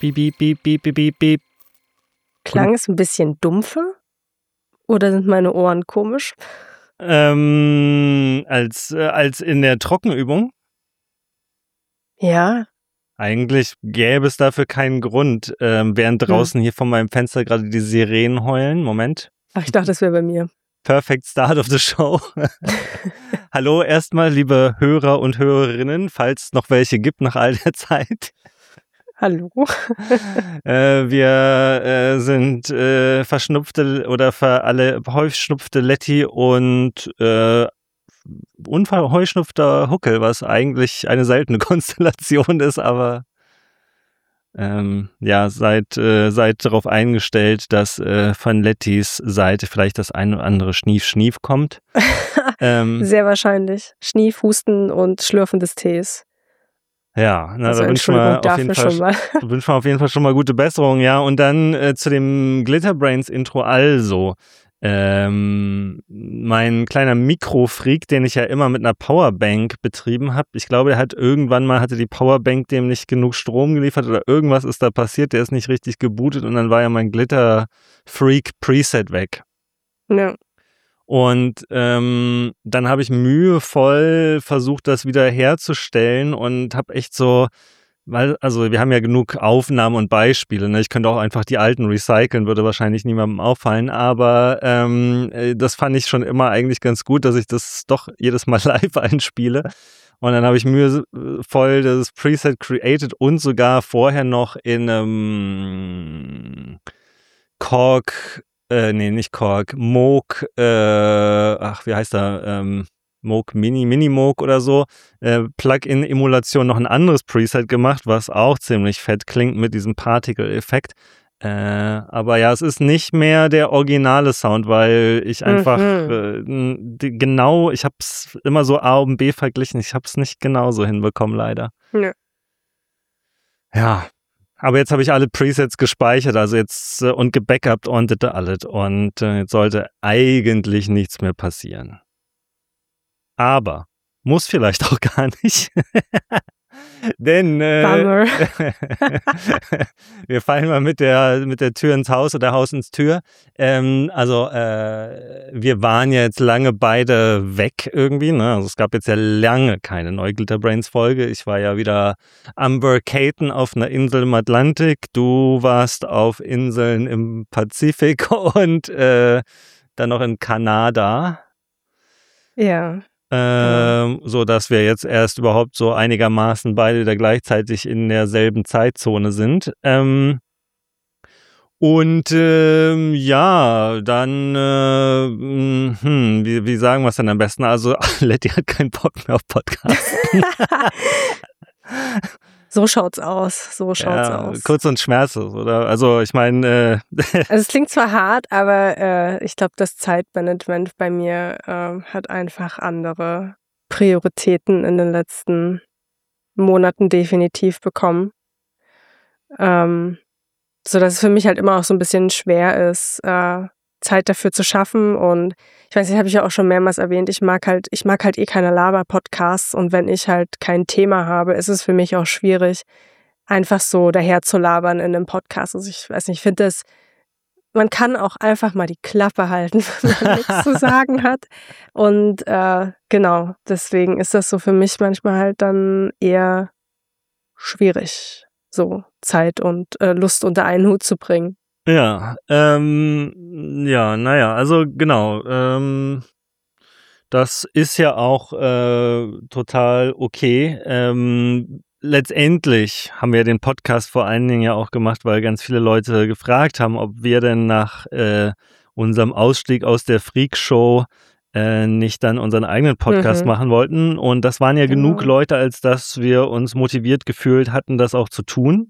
Piep, piep, piep, piep, piep, piep, piep. Klang es ein bisschen dumpfer? Oder sind meine Ohren komisch? Als in der Trockenübung? Ja. Eigentlich gäbe es dafür keinen Grund, während draußen hier von meinem Fenster gerade die Sirenen heulen. Moment. Ach, ich dachte, das wäre bei mir. Perfect Start of the Show. Hallo erstmal, liebe Hörer und Hörerinnen, falls es noch welche gibt nach all der Zeit. Hallo. Wir sind verschnupfte oder alle heuschnupfte Letty und heuschnupfter Huckel, was eigentlich eine seltene Konstellation ist, aber seid darauf eingestellt, dass von Lettys Seite vielleicht das ein oder andere Schnief kommt. Sehr wahrscheinlich. Schnief, Husten und Schlürfen des Tees. Ja, also da wünschen wir auf jeden Fall schon mal gute Besserung, ja. Und dann zu dem Glitterbrains-Intro also. Mein kleiner Mikrofreak, den ich ja immer mit einer Powerbank betrieben habe, ich glaube, hatte die Powerbank dem nicht genug Strom geliefert oder irgendwas ist da passiert, der ist nicht richtig gebootet und dann war ja mein Glitter-Freak-Preset weg. Ja. Und dann habe ich mühevoll versucht, das wieder herzustellen und habe echt so, also wir haben ja genug Aufnahmen und Beispiele, ne? Ich könnte auch einfach die alten recyceln, würde wahrscheinlich niemandem auffallen, aber das fand ich schon immer eigentlich ganz gut, dass ich das doch jedes Mal live einspiele. Und dann habe ich mühevoll das Preset created und sogar vorher noch in Moog, wie heißt er? Moog Mini-Moog oder so, Plugin-Emulation noch ein anderes Preset gemacht, was auch ziemlich fett klingt mit diesem Particle-Effekt. Aber ja, es ist nicht mehr der originale Sound, weil ich einfach ich habe es immer so A und B verglichen, ich habe es nicht genauso hinbekommen, leider. Ja. Aber jetzt habe ich alle Presets gespeichert, also jetzt und gebackupt und das alles und jetzt sollte eigentlich nichts mehr passieren. Aber muss vielleicht auch gar nicht. Denn wir fallen mal mit der Tür ins Haus oder Haus ins Tür. Wir waren ja jetzt lange beide weg irgendwie. Ne? Also es gab jetzt ja lange keine neue Glitterbrains-Folge. Ich war ja wieder am Burkaten auf einer Insel im Atlantik. Du warst auf Inseln im Pazifik und dann noch in Kanada. Ja. So dass wir jetzt erst überhaupt so einigermaßen beide da gleichzeitig in derselben Zeitzone sind. Dann wie sagen wir es denn am besten? Also Letty hat keinen Bock mehr auf Podcasts. So schaut's aus. Kurz und schmerzlos, oder? Also ich meine... Also es klingt zwar hart, aber ich glaube, das Zeitmanagement bei mir hat einfach andere Prioritäten in den letzten Monaten definitiv bekommen. So dass es für mich halt immer auch so ein bisschen schwer ist, Zeit dafür zu schaffen. Und ich weiß nicht, habe ich ja auch schon mehrmals erwähnt, ich mag halt eh keine Laber-Podcasts und wenn ich halt kein Thema habe, ist es für mich auch schwierig, einfach so daher zu labern in einem Podcast. Also ich weiß nicht, ich finde man kann auch einfach mal die Klappe halten, wenn man nichts zu sagen hat. Und genau, deswegen ist das so für mich manchmal halt dann eher schwierig, so Zeit und Lust unter einen Hut zu bringen. Ja, also genau, das ist ja auch total okay. Letztendlich haben wir den Podcast vor allen Dingen ja auch gemacht, weil ganz viele Leute gefragt haben, ob wir denn nach unserem Ausstieg aus der Freak-Show nicht dann unseren eigenen Podcast machen wollten. Und das waren ja genug Leute, als dass wir uns motiviert gefühlt hatten, das auch zu tun.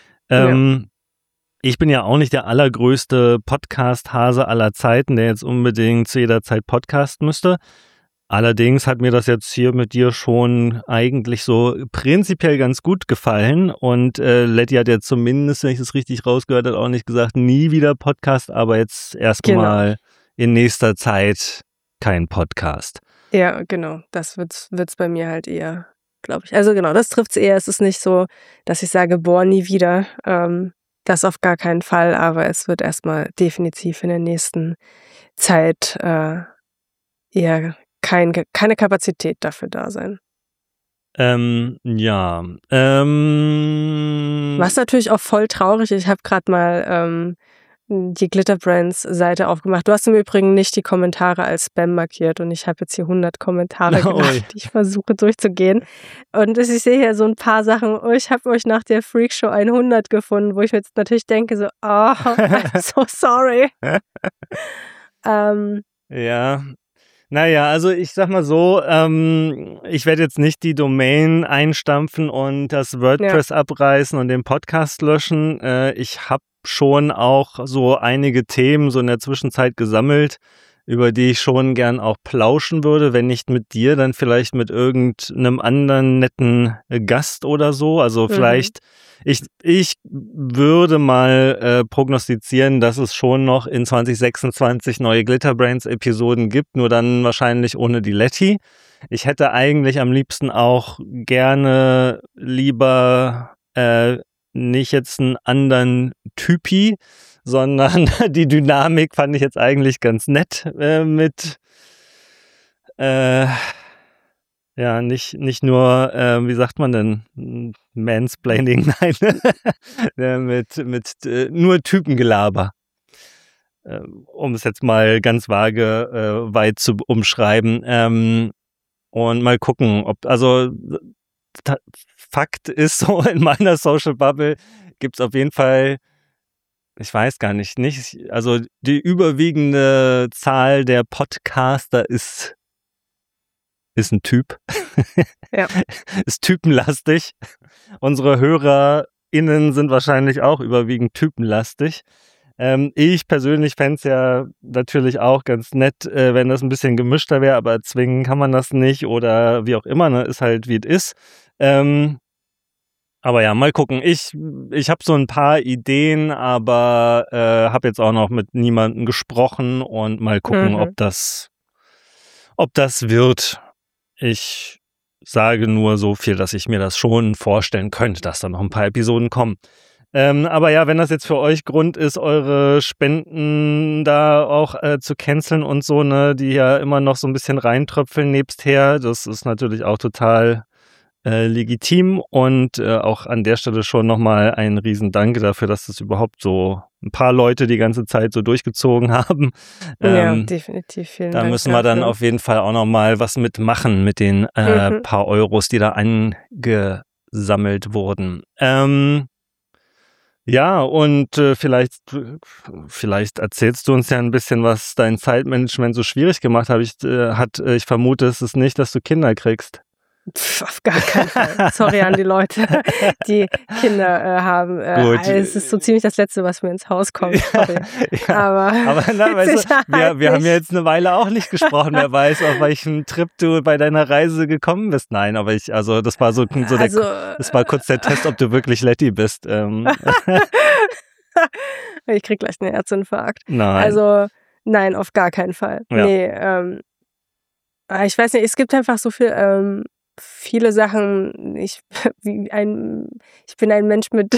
Ich bin ja auch nicht der allergrößte Podcast-Hase aller Zeiten, der jetzt unbedingt zu jeder Zeit podcasten müsste. Allerdings hat mir das jetzt hier mit dir schon eigentlich so prinzipiell ganz gut gefallen und Letty hat ja zumindest, wenn ich das richtig rausgehört habe, auch nicht gesagt, nie wieder Podcast, aber jetzt erstmal in nächster Zeit kein Podcast. Ja, genau, das wird's bei mir halt eher glaube ich. Also genau, das trifft es eher. Es ist nicht so, dass ich sage, boah, nie wieder. Das auf gar keinen Fall, aber es wird erstmal definitiv in der nächsten Zeit eher keine Kapazität dafür da sein. Ja. Was natürlich auch voll traurig ist, ich habe gerade mal die Glitter Brands Seite aufgemacht. Du hast im Übrigen nicht die Kommentare als Spam markiert und ich habe jetzt hier 100 Kommentare gemacht, die ich versuche durchzugehen. Und ich sehe hier so ein paar Sachen, ich habe euch nach der Freakshow 100 gefunden, wo ich jetzt natürlich denke so, I'm so sorry. Ja. Naja, also ich sag mal so, ich werde jetzt nicht die Domain einstampfen und das WordPress abreißen und den Podcast löschen. Ich habe schon auch so einige Themen so in der Zwischenzeit gesammelt, über die ich schon gern auch plauschen würde, wenn nicht mit dir, dann vielleicht mit irgendeinem anderen netten Gast oder so. Also vielleicht, ich würde mal prognostizieren, dass es schon noch in 2026 neue Glitter Brands Episoden gibt, nur dann wahrscheinlich ohne die Letty. Ich hätte eigentlich am liebsten auch gerne lieber nicht jetzt einen anderen Typi, sondern die Dynamik fand ich jetzt eigentlich ganz nett mit ja, nicht nur, wie sagt man denn, Mansplaining, nein, mit nur Typengelaber, um es jetzt mal ganz vage weit zu umschreiben, und mal gucken, also Fakt ist so, in meiner Social Bubble gibt es auf jeden Fall, ich weiß gar nicht, also die überwiegende Zahl der Podcaster ist ein Typ. Ja. Ist typenlastig. Unsere HörerInnen sind wahrscheinlich auch überwiegend typenlastig. Ich persönlich fände es ja natürlich auch ganz nett, wenn das ein bisschen gemischter wäre, aber zwingen kann man das nicht oder wie auch immer, ne? Ist halt wie es ist. Aber ja, mal gucken. Ich habe so ein paar Ideen, aber habe jetzt auch noch mit niemandem gesprochen und mal gucken, ob das wird. Ich sage nur so viel, dass ich mir das schon vorstellen könnte, dass da noch ein paar Episoden kommen. Aber ja, wenn das jetzt für euch Grund ist, eure Spenden da auch zu canceln und so, ne, die ja immer noch so ein bisschen reintröpfeln nebsther, das ist natürlich auch total legitim und auch an der Stelle schon nochmal ein Riesendank dafür, dass das überhaupt so ein paar Leute die ganze Zeit so durchgezogen haben. Ja, definitiv. Vielen Dank. Da müssen wir dann auf jeden Fall auch nochmal was mitmachen mit den paar Euros, die da angesammelt wurden. Ja, und vielleicht erzählst du uns ja ein bisschen, was dein Zeitmanagement so schwierig gemacht hat. Ich vermute, es ist nicht, dass du Kinder kriegst. Auf gar keinen Fall. Sorry an die Leute, die Kinder haben. Es ist so ziemlich das Letzte, was mir ins Haus kommt. Sorry. Ja, aber na, weißt du, wir haben ja jetzt eine Weile auch nicht gesprochen. Wer weiß, auf welchem Trip du bei deiner Reise gekommen bist. Nein, aber das war das war kurz der Test, ob du wirklich Letty bist. Ich krieg gleich einen Herzinfarkt. Nein. Also, nein, auf gar keinen Fall. Ja. Nee, ich weiß nicht, es gibt einfach so viele Sachen. Ich bin ein Mensch mit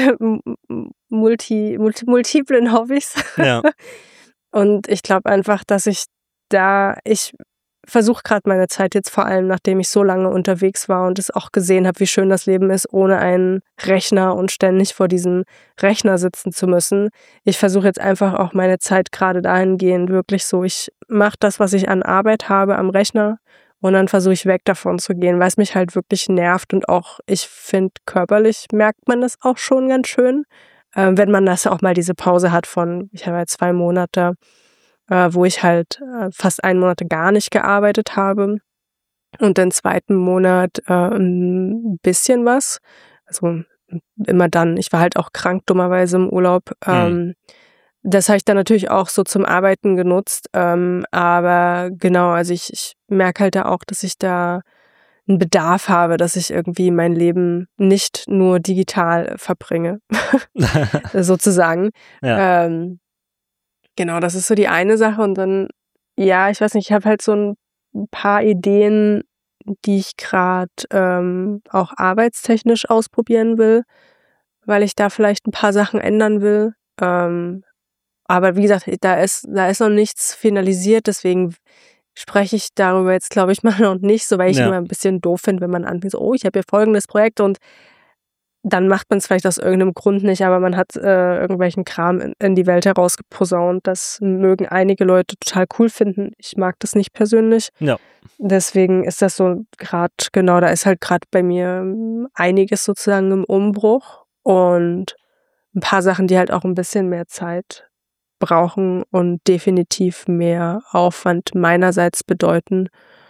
multiplen Hobbys. Ja. Und ich glaube einfach, dass ich versuche gerade meine Zeit jetzt vor allem, nachdem ich so lange unterwegs war und es auch gesehen habe, wie schön das Leben ist, ohne einen Rechner und ständig vor diesem Rechner sitzen zu müssen. Ich versuche jetzt einfach auch meine Zeit gerade dahingehend wirklich so, ich mache das, was ich an Arbeit habe am Rechner und dann versuche ich weg davon zu gehen, weil es mich halt wirklich nervt und auch, ich finde, körperlich merkt man das auch schon ganz schön, wenn man das auch mal diese Pause hat ich habe ja 2 Monate, wo ich halt fast 1 Monat gar nicht gearbeitet habe und den 2. Monat ein bisschen was. Also immer dann. Ich war halt auch krank, dummerweise im Urlaub. Das habe ich dann natürlich auch so zum Arbeiten genutzt. Aber genau, also ich merke halt da auch, dass ich da einen Bedarf habe, dass ich irgendwie mein Leben nicht nur digital verbringe, sozusagen. Ja. Genau, das ist so die eine Sache und dann, ja, ich weiß nicht, ich habe halt so ein paar Ideen, die ich gerade auch arbeitstechnisch ausprobieren will, weil ich da vielleicht ein paar Sachen ändern will. Aber wie gesagt, da ist noch nichts finalisiert, deswegen spreche ich darüber jetzt, glaube ich, mal noch nicht, so weil ich immer ein bisschen doof finde, wenn man anfängt, so, oh, ich habe hier folgendes Projekt und dann macht man es vielleicht aus irgendeinem Grund nicht, aber man hat irgendwelchen Kram in die Welt herausgeposaunt. Das mögen einige Leute total cool finden. Ich mag das nicht persönlich. Ja. Deswegen ist das so gerade, genau, da ist halt gerade bei mir einiges sozusagen im Umbruch und ein paar Sachen, die halt auch ein bisschen mehr Zeit brauchen und definitiv mehr Aufwand meinerseits bedeuten.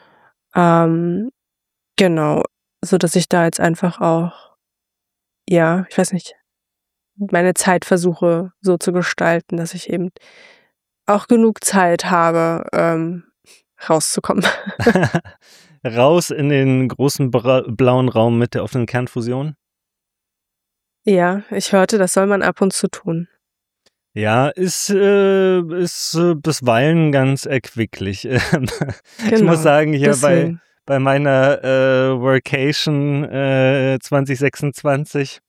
Genau, so dass ich da jetzt einfach auch, ja, ich weiß nicht, meine Zeit versuche so zu gestalten, dass ich eben auch genug Zeit habe, rauszukommen. Raus in den großen blauen Raum mit der offenen Kernfusion? Ja, ich hörte, das soll man ab und zu tun. Ja, ist bisweilen ganz erquicklich. Genau, ich muss sagen, hier bei meiner Workation 2026,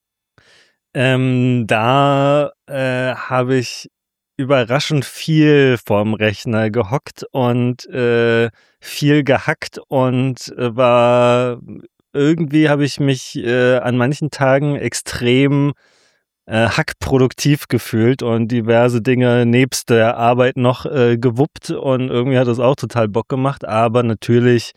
da habe ich überraschend viel vorm Rechner gehockt und viel gehackt und irgendwie habe ich mich an manchen Tagen extrem hackproduktiv gefühlt und diverse Dinge nebst der Arbeit noch gewuppt und irgendwie hat das auch total Bock gemacht, aber natürlich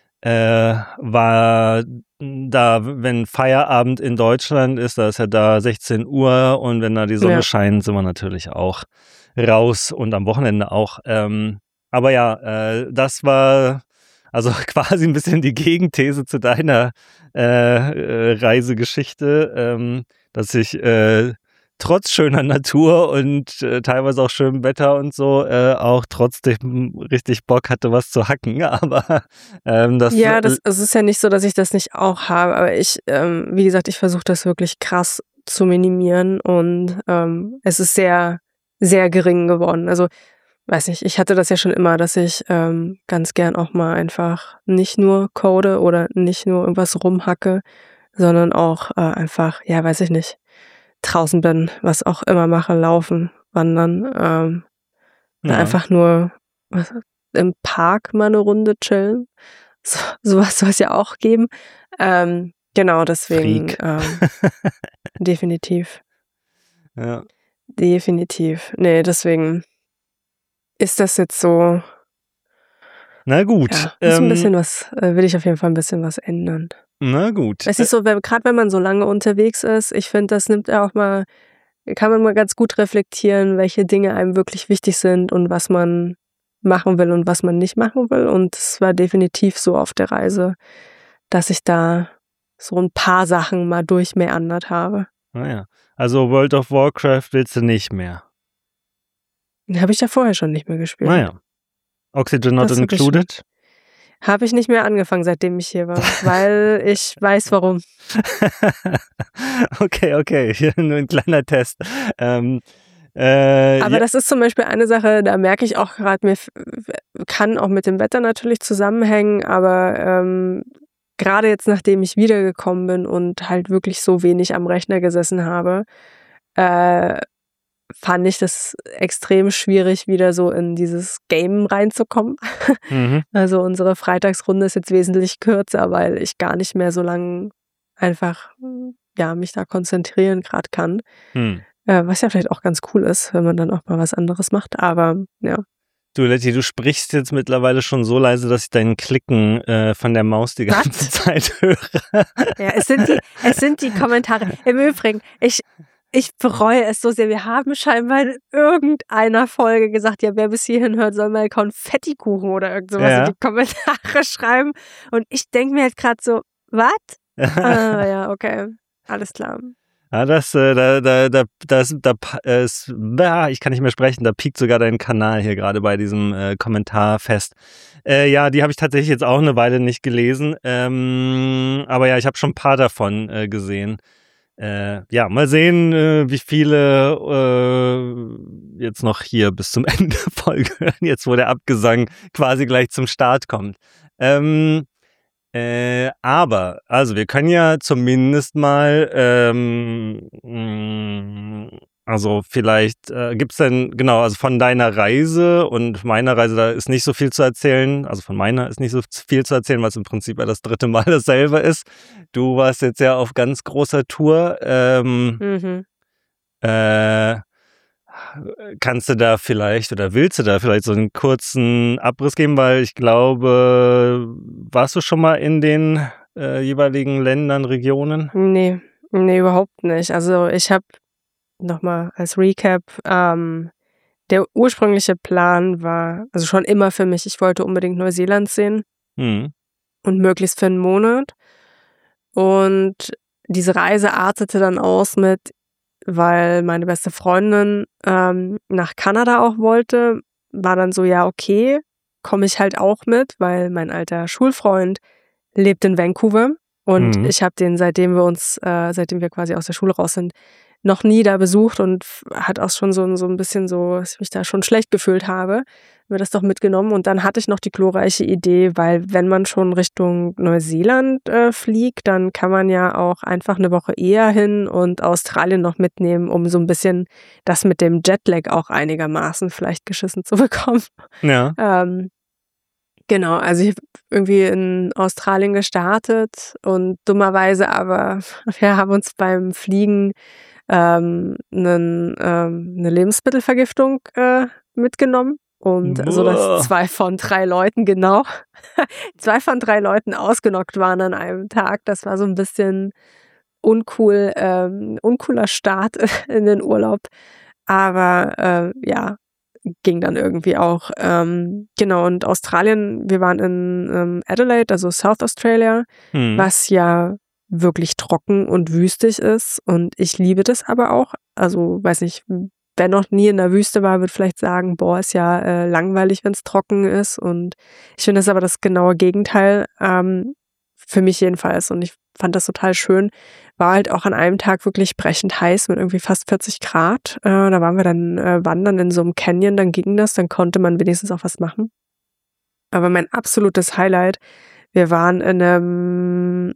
war da, wenn Feierabend in Deutschland ist, da ist ja da 16 Uhr und wenn da die Sonne scheint, sind wir natürlich auch raus und am Wochenende auch. Aber ja, das war also quasi ein bisschen die Gegenthese zu deiner Reisegeschichte, dass ich trotz schöner Natur und teilweise auch schönem Wetter und so auch trotzdem richtig Bock hatte, was zu hacken. Aber es ist ja nicht so, dass ich das nicht auch habe, aber ich, wie gesagt, ich versuche das wirklich krass zu minimieren und es ist sehr, sehr gering geworden. Also weiß nicht, ich hatte das ja schon immer, dass ich ganz gern auch mal einfach nicht nur code oder nicht nur irgendwas rumhacke, sondern auch einfach, ja, weiß ich nicht, draußen bin, was auch immer mache, laufen, wandern, einfach nur im Park mal eine Runde chillen. Sowas soll es ja auch geben. Genau, deswegen definitiv. Ja. Definitiv. Nee, deswegen ist das jetzt so. Na gut. Ja, ein bisschen was, will ich auf jeden Fall ein bisschen was ändern. Na gut. Es ist so, gerade wenn man so lange unterwegs ist, ich finde, das nimmt ja auch mal, kann man mal ganz gut reflektieren, welche Dinge einem wirklich wichtig sind und was man machen will und was man nicht machen will. Und es war definitiv so auf der Reise, dass ich da so ein paar Sachen mal durchmeandert habe. Naja, also World of Warcraft willst du nicht mehr? Habe ich ja vorher schon nicht mehr gespielt. Naja. Oxygen not included? Habe ich nicht mehr angefangen, seitdem ich hier war, weil ich weiß, warum. Okay, hier nur ein kleiner Test. Aber das ist zum Beispiel eine Sache, da merke ich auch gerade, kann auch mit dem Wetter natürlich zusammenhängen, aber gerade jetzt, nachdem ich wiedergekommen bin und halt wirklich so wenig am Rechner gesessen habe, fand ich das extrem schwierig, wieder so in dieses Game reinzukommen. Mhm. Also unsere Freitagsrunde ist jetzt wesentlich kürzer, weil ich gar nicht mehr so lange einfach mich da konzentrieren gerade kann. Was ja vielleicht auch ganz cool ist, wenn man dann auch mal was anderes macht, aber ja. Du, Letty, du sprichst jetzt mittlerweile schon so leise, dass ich deinen Klicken von der Maus die ganze Zeit höre. Ja, es sind die Kommentare. Im Übrigen, ich bereue es so sehr. Wir haben scheinbar in irgendeiner Folge gesagt, ja, wer bis hierhin hört, soll mal Konfettikuchen oder irgend sowas in die Kommentare schreiben. Und ich denke mir halt gerade so, was? Ja, okay, alles klar. Ja, ich kann nicht mehr sprechen, da piekt sogar dein Kanal hier gerade bei diesem Kommentar fest. Ja, die habe ich tatsächlich jetzt auch eine Weile nicht gelesen, aber ja, ich habe schon ein paar davon gesehen. Ja, mal sehen, wie viele jetzt noch hier bis zum Ende der Folge hören, jetzt wo der Abgesang quasi gleich zum Start kommt. Aber, also wir können ja zumindest mal, also vielleicht gibt's denn, genau, also von deiner Reise und meiner Reise, da ist nicht so viel zu erzählen. Also von meiner ist nicht so viel zu erzählen, weil es im Prinzip ja das 3. Mal dasselbe ist. Du warst jetzt ja auf ganz großer Tour. Kannst du da vielleicht oder willst du da vielleicht so einen kurzen Abriss geben, weil ich glaube, warst du schon mal in den jeweiligen Ländern, Regionen? Nee, überhaupt nicht. Also ich habe nochmal als Recap, der ursprüngliche Plan war, also schon immer für mich, ich wollte unbedingt Neuseeland sehen Mhm. und möglichst für einen Monat. Und diese Reise artete dann aus mit, weil meine beste Freundin nach Kanada auch wollte, war dann so, ja, okay, komme ich halt auch mit, weil mein alter Schulfreund lebt in Vancouver und ich habe den, seitdem wir quasi aus der Schule raus sind, noch nie da besucht und hat auch schon so ein bisschen so, dass ich mich da schon schlecht gefühlt habe, mir das doch mitgenommen. Und dann hatte ich noch die glorreiche Idee, weil wenn man schon Richtung Neuseeland fliegt, dann kann man ja auch einfach eine Woche eher hin und Australien noch mitnehmen, um so ein bisschen das mit dem Jetlag auch einigermaßen vielleicht geschissen zu bekommen. Ja. Genau, also ich habe irgendwie in Australien gestartet und dummerweise aber, wir haben uns beim Fliegen eine Lebensmittelvergiftung mitgenommen und so, dass 2 von 3 Leuten, genau, 2 von 3 Leuten ausgenockt waren an einem Tag. Das war so ein bisschen uncool, uncooler Start in den Urlaub. Aber ja, ging dann irgendwie auch. Genau, und Australien, wir waren in Adelaide, also South Australia, was ja wirklich trocken und wüstig ist. Und ich liebe das aber auch. Also, weiß nicht, wer noch nie in der Wüste war, wird vielleicht sagen, boah, ist ja langweilig, wenn es trocken ist. Und ich finde das aber das genaue Gegenteil. Für mich jedenfalls. Und ich fand das total schön. War halt auch an einem Tag wirklich brechend heiß mit irgendwie fast 40 Grad. Da waren wir dann wandern in so einem Canyon, dann ging das, dann konnte man wenigstens auch was machen. Aber mein absolutes Highlight, wir waren in einem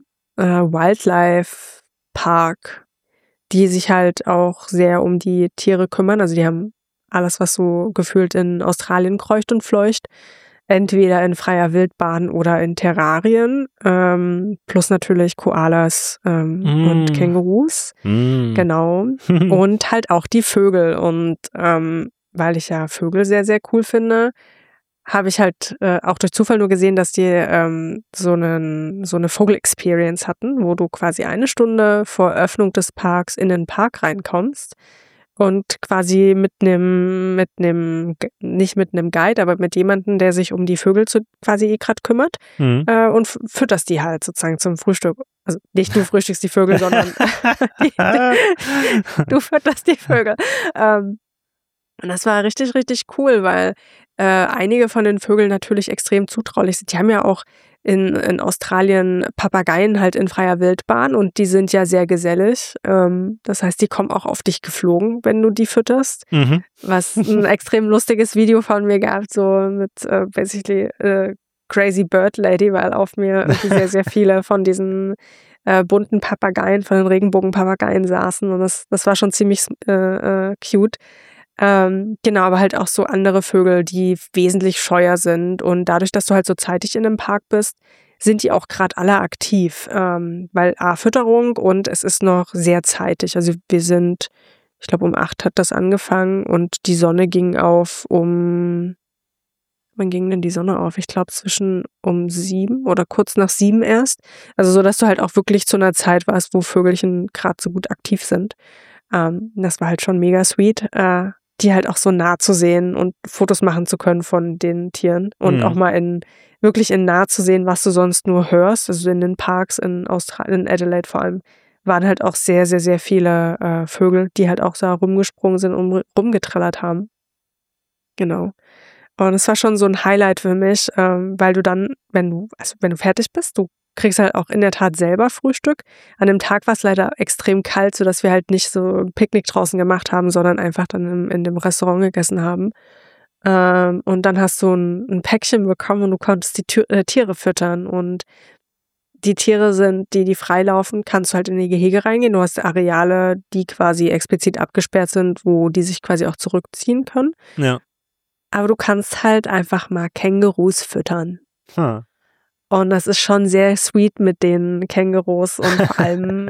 Wildlife-Park, die sich halt auch sehr um die Tiere kümmern. Also die haben alles, was so gefühlt in Australien kreucht und fleucht. Entweder in freier Wildbahn oder in Terrarien, plus natürlich Koalas und Kängurus. Genau. Und halt auch die Vögel. Und weil ich ja Vögel sehr, sehr cool finde, habe ich halt auch durch Zufall nur gesehen, dass die so eine Vogel-Experience hatten, wo du quasi 1 Stunde vor Öffnung des Parks in den Park reinkommst und quasi nicht mit einem Guide, aber mit jemandem, der sich um die Vögel quasi gerade kümmert und fütterst die halt sozusagen zum Frühstück. Also nicht du frühstückst die Vögel, sondern du fütterst die Vögel. Und das war richtig, richtig cool, weil einige von den Vögeln natürlich extrem zutraulich sind. Die haben ja auch in Australien Papageien halt in freier Wildbahn und die sind ja sehr gesellig. Das heißt, die kommen auch auf dich geflogen, wenn du die fütterst. Was ein extrem lustiges Video von mir gab, so mit basically Crazy Bird Lady, weil auf mir irgendwie sehr, sehr viele von diesen bunten Papageien, von den Regenbogenpapageien saßen und das war schon ziemlich cute. Genau, aber halt auch so andere Vögel, die wesentlich scheuer sind. Und dadurch, dass du halt so zeitig in einem Park bist, sind die auch gerade alle aktiv. Weil Fütterung und es ist noch sehr zeitig. Also wir sind, ich glaube um 8 hat das angefangen und die Sonne ging auf wann ging denn die Sonne auf? Ich glaube zwischen um 7 oder kurz nach 7 erst. Also so, dass du halt auch wirklich zu einer Zeit warst, wo Vögelchen gerade so gut aktiv sind. Das war halt schon mega sweet. Die halt auch so nah zu sehen und Fotos machen zu können von den Tieren und auch mal wirklich in nah zu sehen, was du sonst nur hörst. Also in den Parks in Australien, in Adelaide vor allem, waren halt auch sehr, sehr, sehr viele Vögel, die halt auch da rumgesprungen sind und rumgetrellert haben. Genau. Und es war schon so ein Highlight für mich, weil du dann, wenn du fertig bist, du kriegst halt auch in der Tat selber Frühstück. An dem Tag war es leider extrem kalt, sodass wir halt nicht so ein Picknick draußen gemacht haben, sondern einfach dann in dem Restaurant gegessen haben. Und dann hast du ein Päckchen bekommen und du konntest die Tiere füttern. Und die Tiere sind, die freilaufen, kannst du halt in die Gehege reingehen. Du hast Areale, die quasi explizit abgesperrt sind, wo die sich quasi auch zurückziehen können. Ja. Aber du kannst halt einfach mal Kängurus füttern. Hm. Und das ist schon sehr sweet mit den Kängurus und vor allem,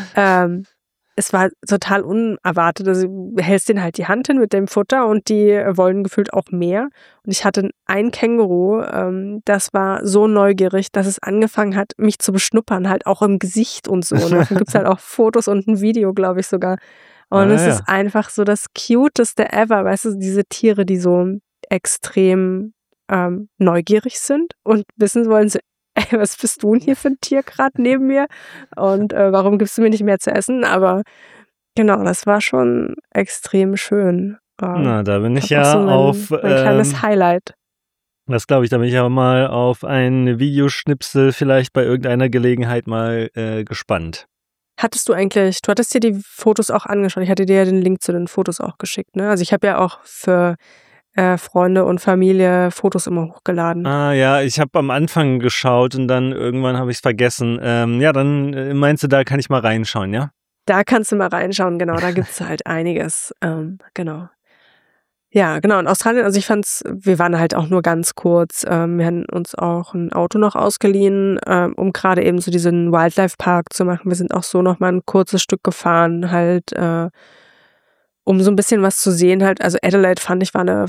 es war total unerwartet. Also du hältst denen halt die Hand hin mit dem Futter und die wollen gefühlt auch mehr. Und ich hatte ein Känguru, das war so neugierig, dass es angefangen hat, mich zu beschnuppern, halt auch im Gesicht und so. Und davon gibt's halt auch Fotos und ein Video, glaube ich sogar. Und es ist einfach so das Cuteste ever, weißt du, diese Tiere, die so extrem neugierig sind und wissen wollen, so, ey, was bist du denn hier für ein Tier gerade neben mir? Und warum gibst du mir nicht mehr zu essen? Aber genau, das war schon extrem schön. Na, da bin ich Das ja war so auf, mein kleines Highlight. das glaube ich, da bin ich ja mal auf ein Videoschnipsel vielleicht bei irgendeiner Gelegenheit mal gespannt. Du hattest dir die Fotos auch angeschaut. Ich hatte dir ja den Link zu den Fotos auch geschickt, ne? Also ich habe ja auch für Freunde und Familie Fotos immer hochgeladen. Ah ja, ich habe am Anfang geschaut und dann irgendwann habe ich es vergessen. Ja, dann meinst du, da kann ich mal reinschauen, ja? Da kannst du mal reinschauen, genau, da gibt's halt einiges. Genau. Ja, genau. In Australien, also wir waren halt auch nur ganz kurz. Wir haben uns auch ein Auto noch ausgeliehen, um gerade eben so diesen Wildlife-Park zu machen. Wir sind auch so noch mal ein kurzes Stück gefahren, halt, um so ein bisschen was zu sehen halt. Also Adelaide fand ich war eine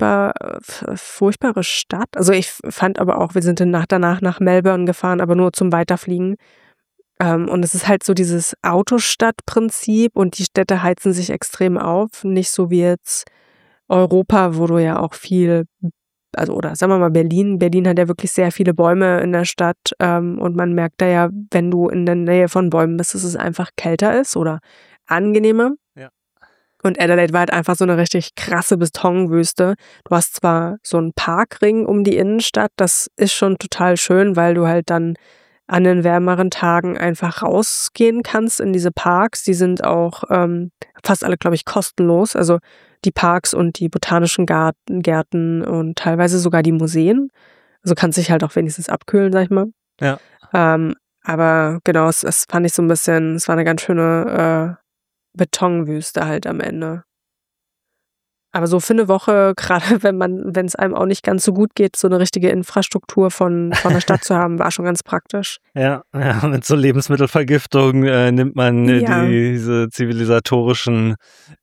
furchtbare Stadt. Also ich fand aber auch, wir sind danach nach Melbourne gefahren, aber nur zum Weiterfliegen. Und es ist halt so dieses Autostadtprinzip und die Städte heizen sich extrem auf. Nicht so wie jetzt Europa, wo du ja auch viel, also oder sagen wir mal Berlin. Berlin hat ja wirklich sehr viele Bäume in der Stadt und man merkt da ja, wenn du in der Nähe von Bäumen bist, dass es einfach kälter ist oder angenehmer. Ja. Und Adelaide war halt einfach so eine richtig krasse Betonwüste. Du hast zwar so einen Parkring um die Innenstadt, das ist schon total schön, weil du halt dann an den wärmeren Tagen einfach rausgehen kannst in diese Parks. Die sind auch fast alle, glaube ich, kostenlos. Also die Parks und die botanischen Gärten und teilweise sogar die Museen. Also kannst dich halt auch wenigstens abkühlen, sag ich mal. Ja. Aber genau, es fand ich so ein bisschen, es war eine ganz schöne Betonwüste halt am Ende. Aber so für eine Woche, gerade wenn es einem auch nicht ganz so gut geht, so eine richtige Infrastruktur von der Stadt zu haben, war schon ganz praktisch. Ja, mit so Lebensmittelvergiftung nimmt man Ja. diese zivilisatorischen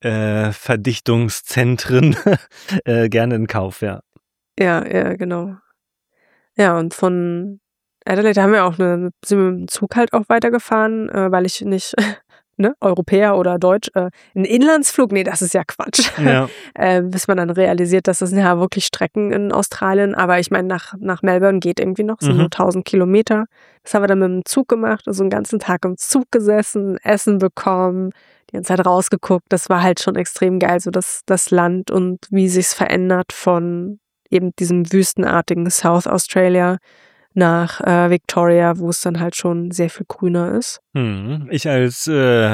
Verdichtungszentren gerne in Kauf, ja. Ja, genau. Ja, und von Adelaide haben wir auch sind wir mit dem Zug halt auch weitergefahren, weil ich nicht, ne, Europäer oder Deutsch, ein Inlandsflug, nee, das ist ja Quatsch. Ja. Bis man dann realisiert, dass das sind ja wirklich Strecken in Australien, aber ich meine, nach Melbourne geht irgendwie noch, sind nur 1000 Kilometer. Das haben wir dann mit dem Zug gemacht, also den ganzen Tag im Zug gesessen, Essen bekommen, die ganze Zeit rausgeguckt. Das war halt schon extrem geil, so das Land und wie sich's verändert von eben diesem wüstenartigen South Australia nach Victoria, wo es dann halt schon sehr viel grüner ist. Ich als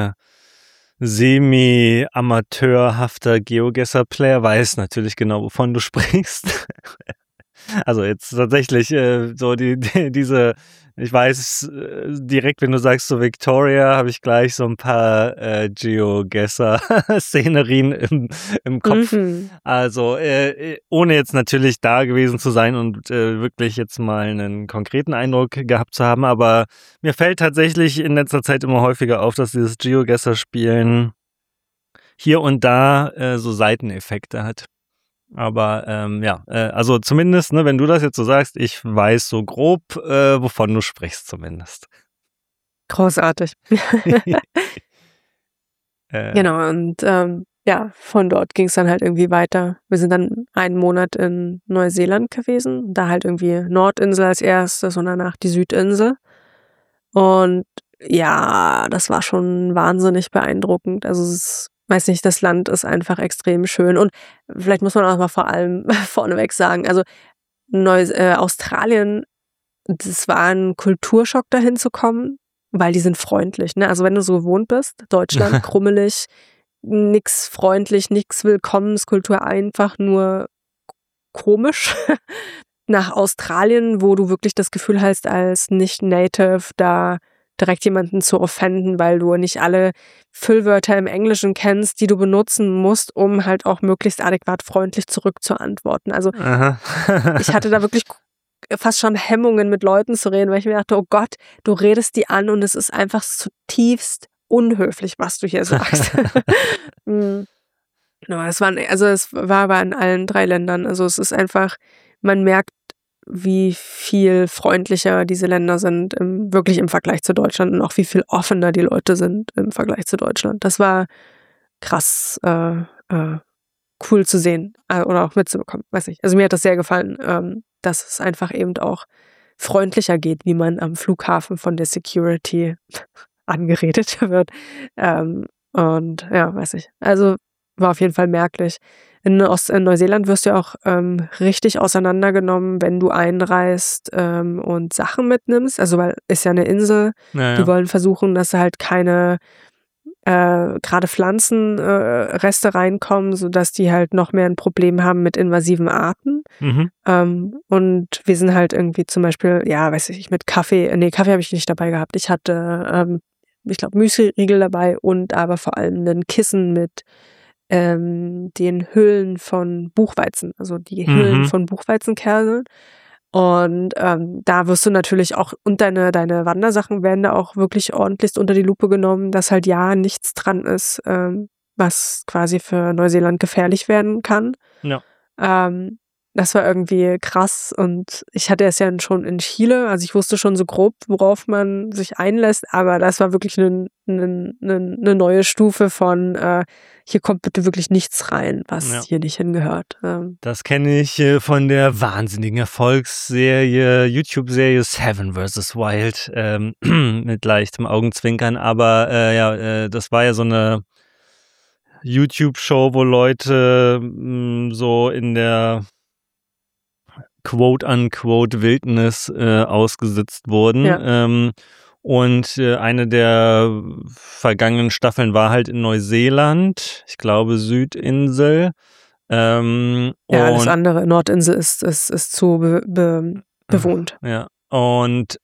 semi-amateurhafter Geogesser-Player weiß natürlich genau, wovon du sprichst. Also jetzt tatsächlich so diese, ich weiß direkt, wenn du sagst so Victoria, habe ich gleich so ein paar Geogesser-Szenerien im Kopf. Mhm. Also ohne jetzt natürlich da gewesen zu sein und wirklich jetzt mal einen konkreten Eindruck gehabt zu haben, aber mir fällt tatsächlich in letzter Zeit immer häufiger auf, dass dieses Geogesser-Spielen hier und da so Seiteneffekte hat. Aber also zumindest, ne, wenn du das jetzt so sagst, ich weiß so grob, wovon du sprichst zumindest. Großartig. Genau, und ja, von dort ging es dann halt irgendwie weiter. Wir sind dann einen Monat in Neuseeland gewesen, da halt irgendwie Nordinsel als erstes und danach die Südinsel. Und ja, das war schon wahnsinnig beeindruckend. Also weiß nicht, das Land ist einfach extrem schön. Und vielleicht muss man auch mal vor allem vorneweg sagen, also Australien, das war ein Kulturschock, dahin zu kommen, weil die sind freundlich. Ne? Also wenn du so gewohnt bist, Deutschland, krummelig, nix freundlich, nix Willkommenskultur, einfach nur komisch. nach Australien, wo du wirklich das Gefühl hast, als Nicht-Native da direkt jemanden zu offenden, weil du nicht alle Füllwörter im Englischen kennst, die du benutzen musst, um halt auch möglichst adäquat freundlich zurückzuantworten. Also ich hatte da wirklich fast schon Hemmungen, mit Leuten zu reden, weil ich mir dachte, oh Gott, du redest die an und es ist einfach zutiefst unhöflich, was du hier sagst. Es war aber in allen 3 Ländern. Also es ist einfach, man merkt, wie viel freundlicher diese Länder sind, wirklich im Vergleich zu Deutschland und auch wie viel offener die Leute sind im Vergleich zu Deutschland. Das war krass cool zu sehen oder auch mitzubekommen. Weiß nicht. Also mir hat das sehr gefallen, dass es einfach eben auch freundlicher geht, wie man am Flughafen von der Security angeredet wird. Und ja, weiß ich. Also war auf jeden Fall merklich. In Neuseeland wirst du auch richtig auseinandergenommen, wenn du einreist und Sachen mitnimmst. Also weil ist ja eine Insel. Ja. Die wollen versuchen, dass halt keine gerade Pflanzenreste reinkommen, sodass die halt noch mehr ein Problem haben mit invasiven Arten. Und wir sind halt irgendwie zum Beispiel, ja, weiß ich, mit Kaffee habe ich nicht dabei gehabt. Ich hatte, ich glaube, Müsli-Riegel dabei und aber vor allem ein Kissen mit den Hüllen von Buchweizen, also die Hüllen von Buchweizenkernen. Und da wirst du natürlich auch, und deine Wandersachen werden da auch wirklich ordentlichst unter die Lupe genommen, dass halt ja nichts dran ist, was quasi für Neuseeland gefährlich werden kann. Ja. Das war irgendwie krass und ich hatte es ja schon in Chile, also ich wusste schon so grob, worauf man sich einlässt, aber das war wirklich eine neue Stufe von hier kommt bitte wirklich nichts rein, was hier nicht hingehört. Das kenne ich von der wahnsinnigen Erfolgsserie, YouTube-Serie Seven vs. Wild, mit leichtem Augenzwinkern, aber das war ja so eine YouTube-Show, wo Leute so in der quote-unquote Wildnis ausgesetzt wurden. Ja. Und eine der vergangenen Staffeln war halt in Neuseeland, ich glaube Südinsel. Alles andere, Nordinsel ist zu bewohnt. Ja, und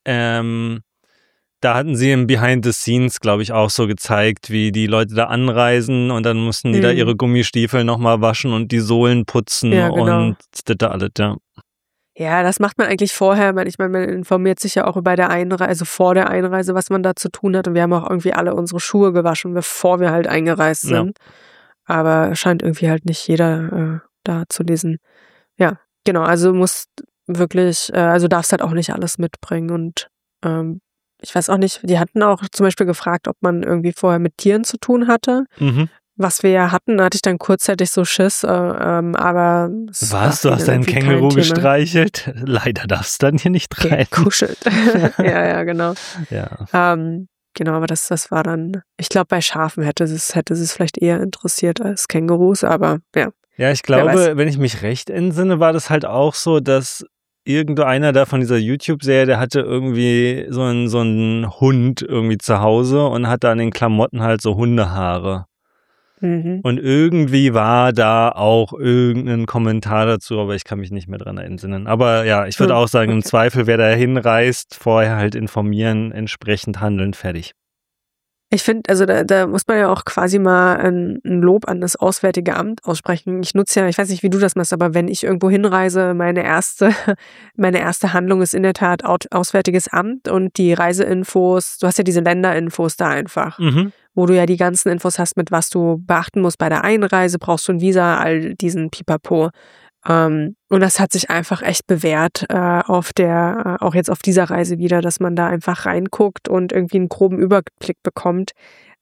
da hatten sie im Behind the Scenes, glaube ich, auch so gezeigt, wie die Leute da anreisen und dann mussten die da ihre Gummistiefel nochmal waschen und die Sohlen putzen und das alles, ja. Ja, das macht man eigentlich vorher. Ich meine, man informiert sich ja auch bei der Einreise, also vor der Einreise, was man da zu tun hat. Und wir haben auch irgendwie alle unsere Schuhe gewaschen, bevor wir halt eingereist sind. Ja. Aber scheint irgendwie halt nicht jeder da zu lesen. Ja, genau. Also musst wirklich, also darfst halt auch nicht alles mitbringen. Und ich weiß auch nicht, die hatten auch zum Beispiel gefragt, ob man irgendwie vorher mit Tieren zu tun hatte. Was wir ja hatten, da hatte ich dann kurzzeitig so Schiss, aber... Was? Du hast deinen Känguru gestreichelt? Leider darfst du dann hier nicht rein. Gekuschelt. ja, genau. Ja. Genau, aber das war dann... Ich glaube, bei Schafen hätte es vielleicht eher interessiert als Kängurus, aber ja. Ja, ich glaube, wenn ich mich recht entsinne, war das halt auch so, dass irgendeiner da von dieser YouTube-Serie, der hatte irgendwie so einen Hund irgendwie zu Hause und hat da an den Klamotten halt so Hundehaare. Und irgendwie war da auch irgendein Kommentar dazu, aber ich kann mich nicht mehr dran entsinnen. Aber ja, ich würde auch sagen, im Zweifel, wer da hinreist, vorher halt informieren, entsprechend handeln, fertig. Ich finde, also da muss man ja auch quasi mal ein Lob an das Auswärtige Amt aussprechen. Ich nutze ja, ich weiß nicht, wie du das machst, aber wenn ich irgendwo hinreise, meine erste Handlung ist in der Tat Auswärtiges Amt und die Reiseinfos, du hast ja diese Länderinfos da einfach, wo du ja die ganzen Infos hast, mit was du beachten musst bei der Einreise, brauchst du ein Visa, all diesen Pipapo. Und das hat sich einfach echt bewährt, auch jetzt auf dieser Reise wieder, dass man da einfach reinguckt und irgendwie einen groben Überblick bekommt.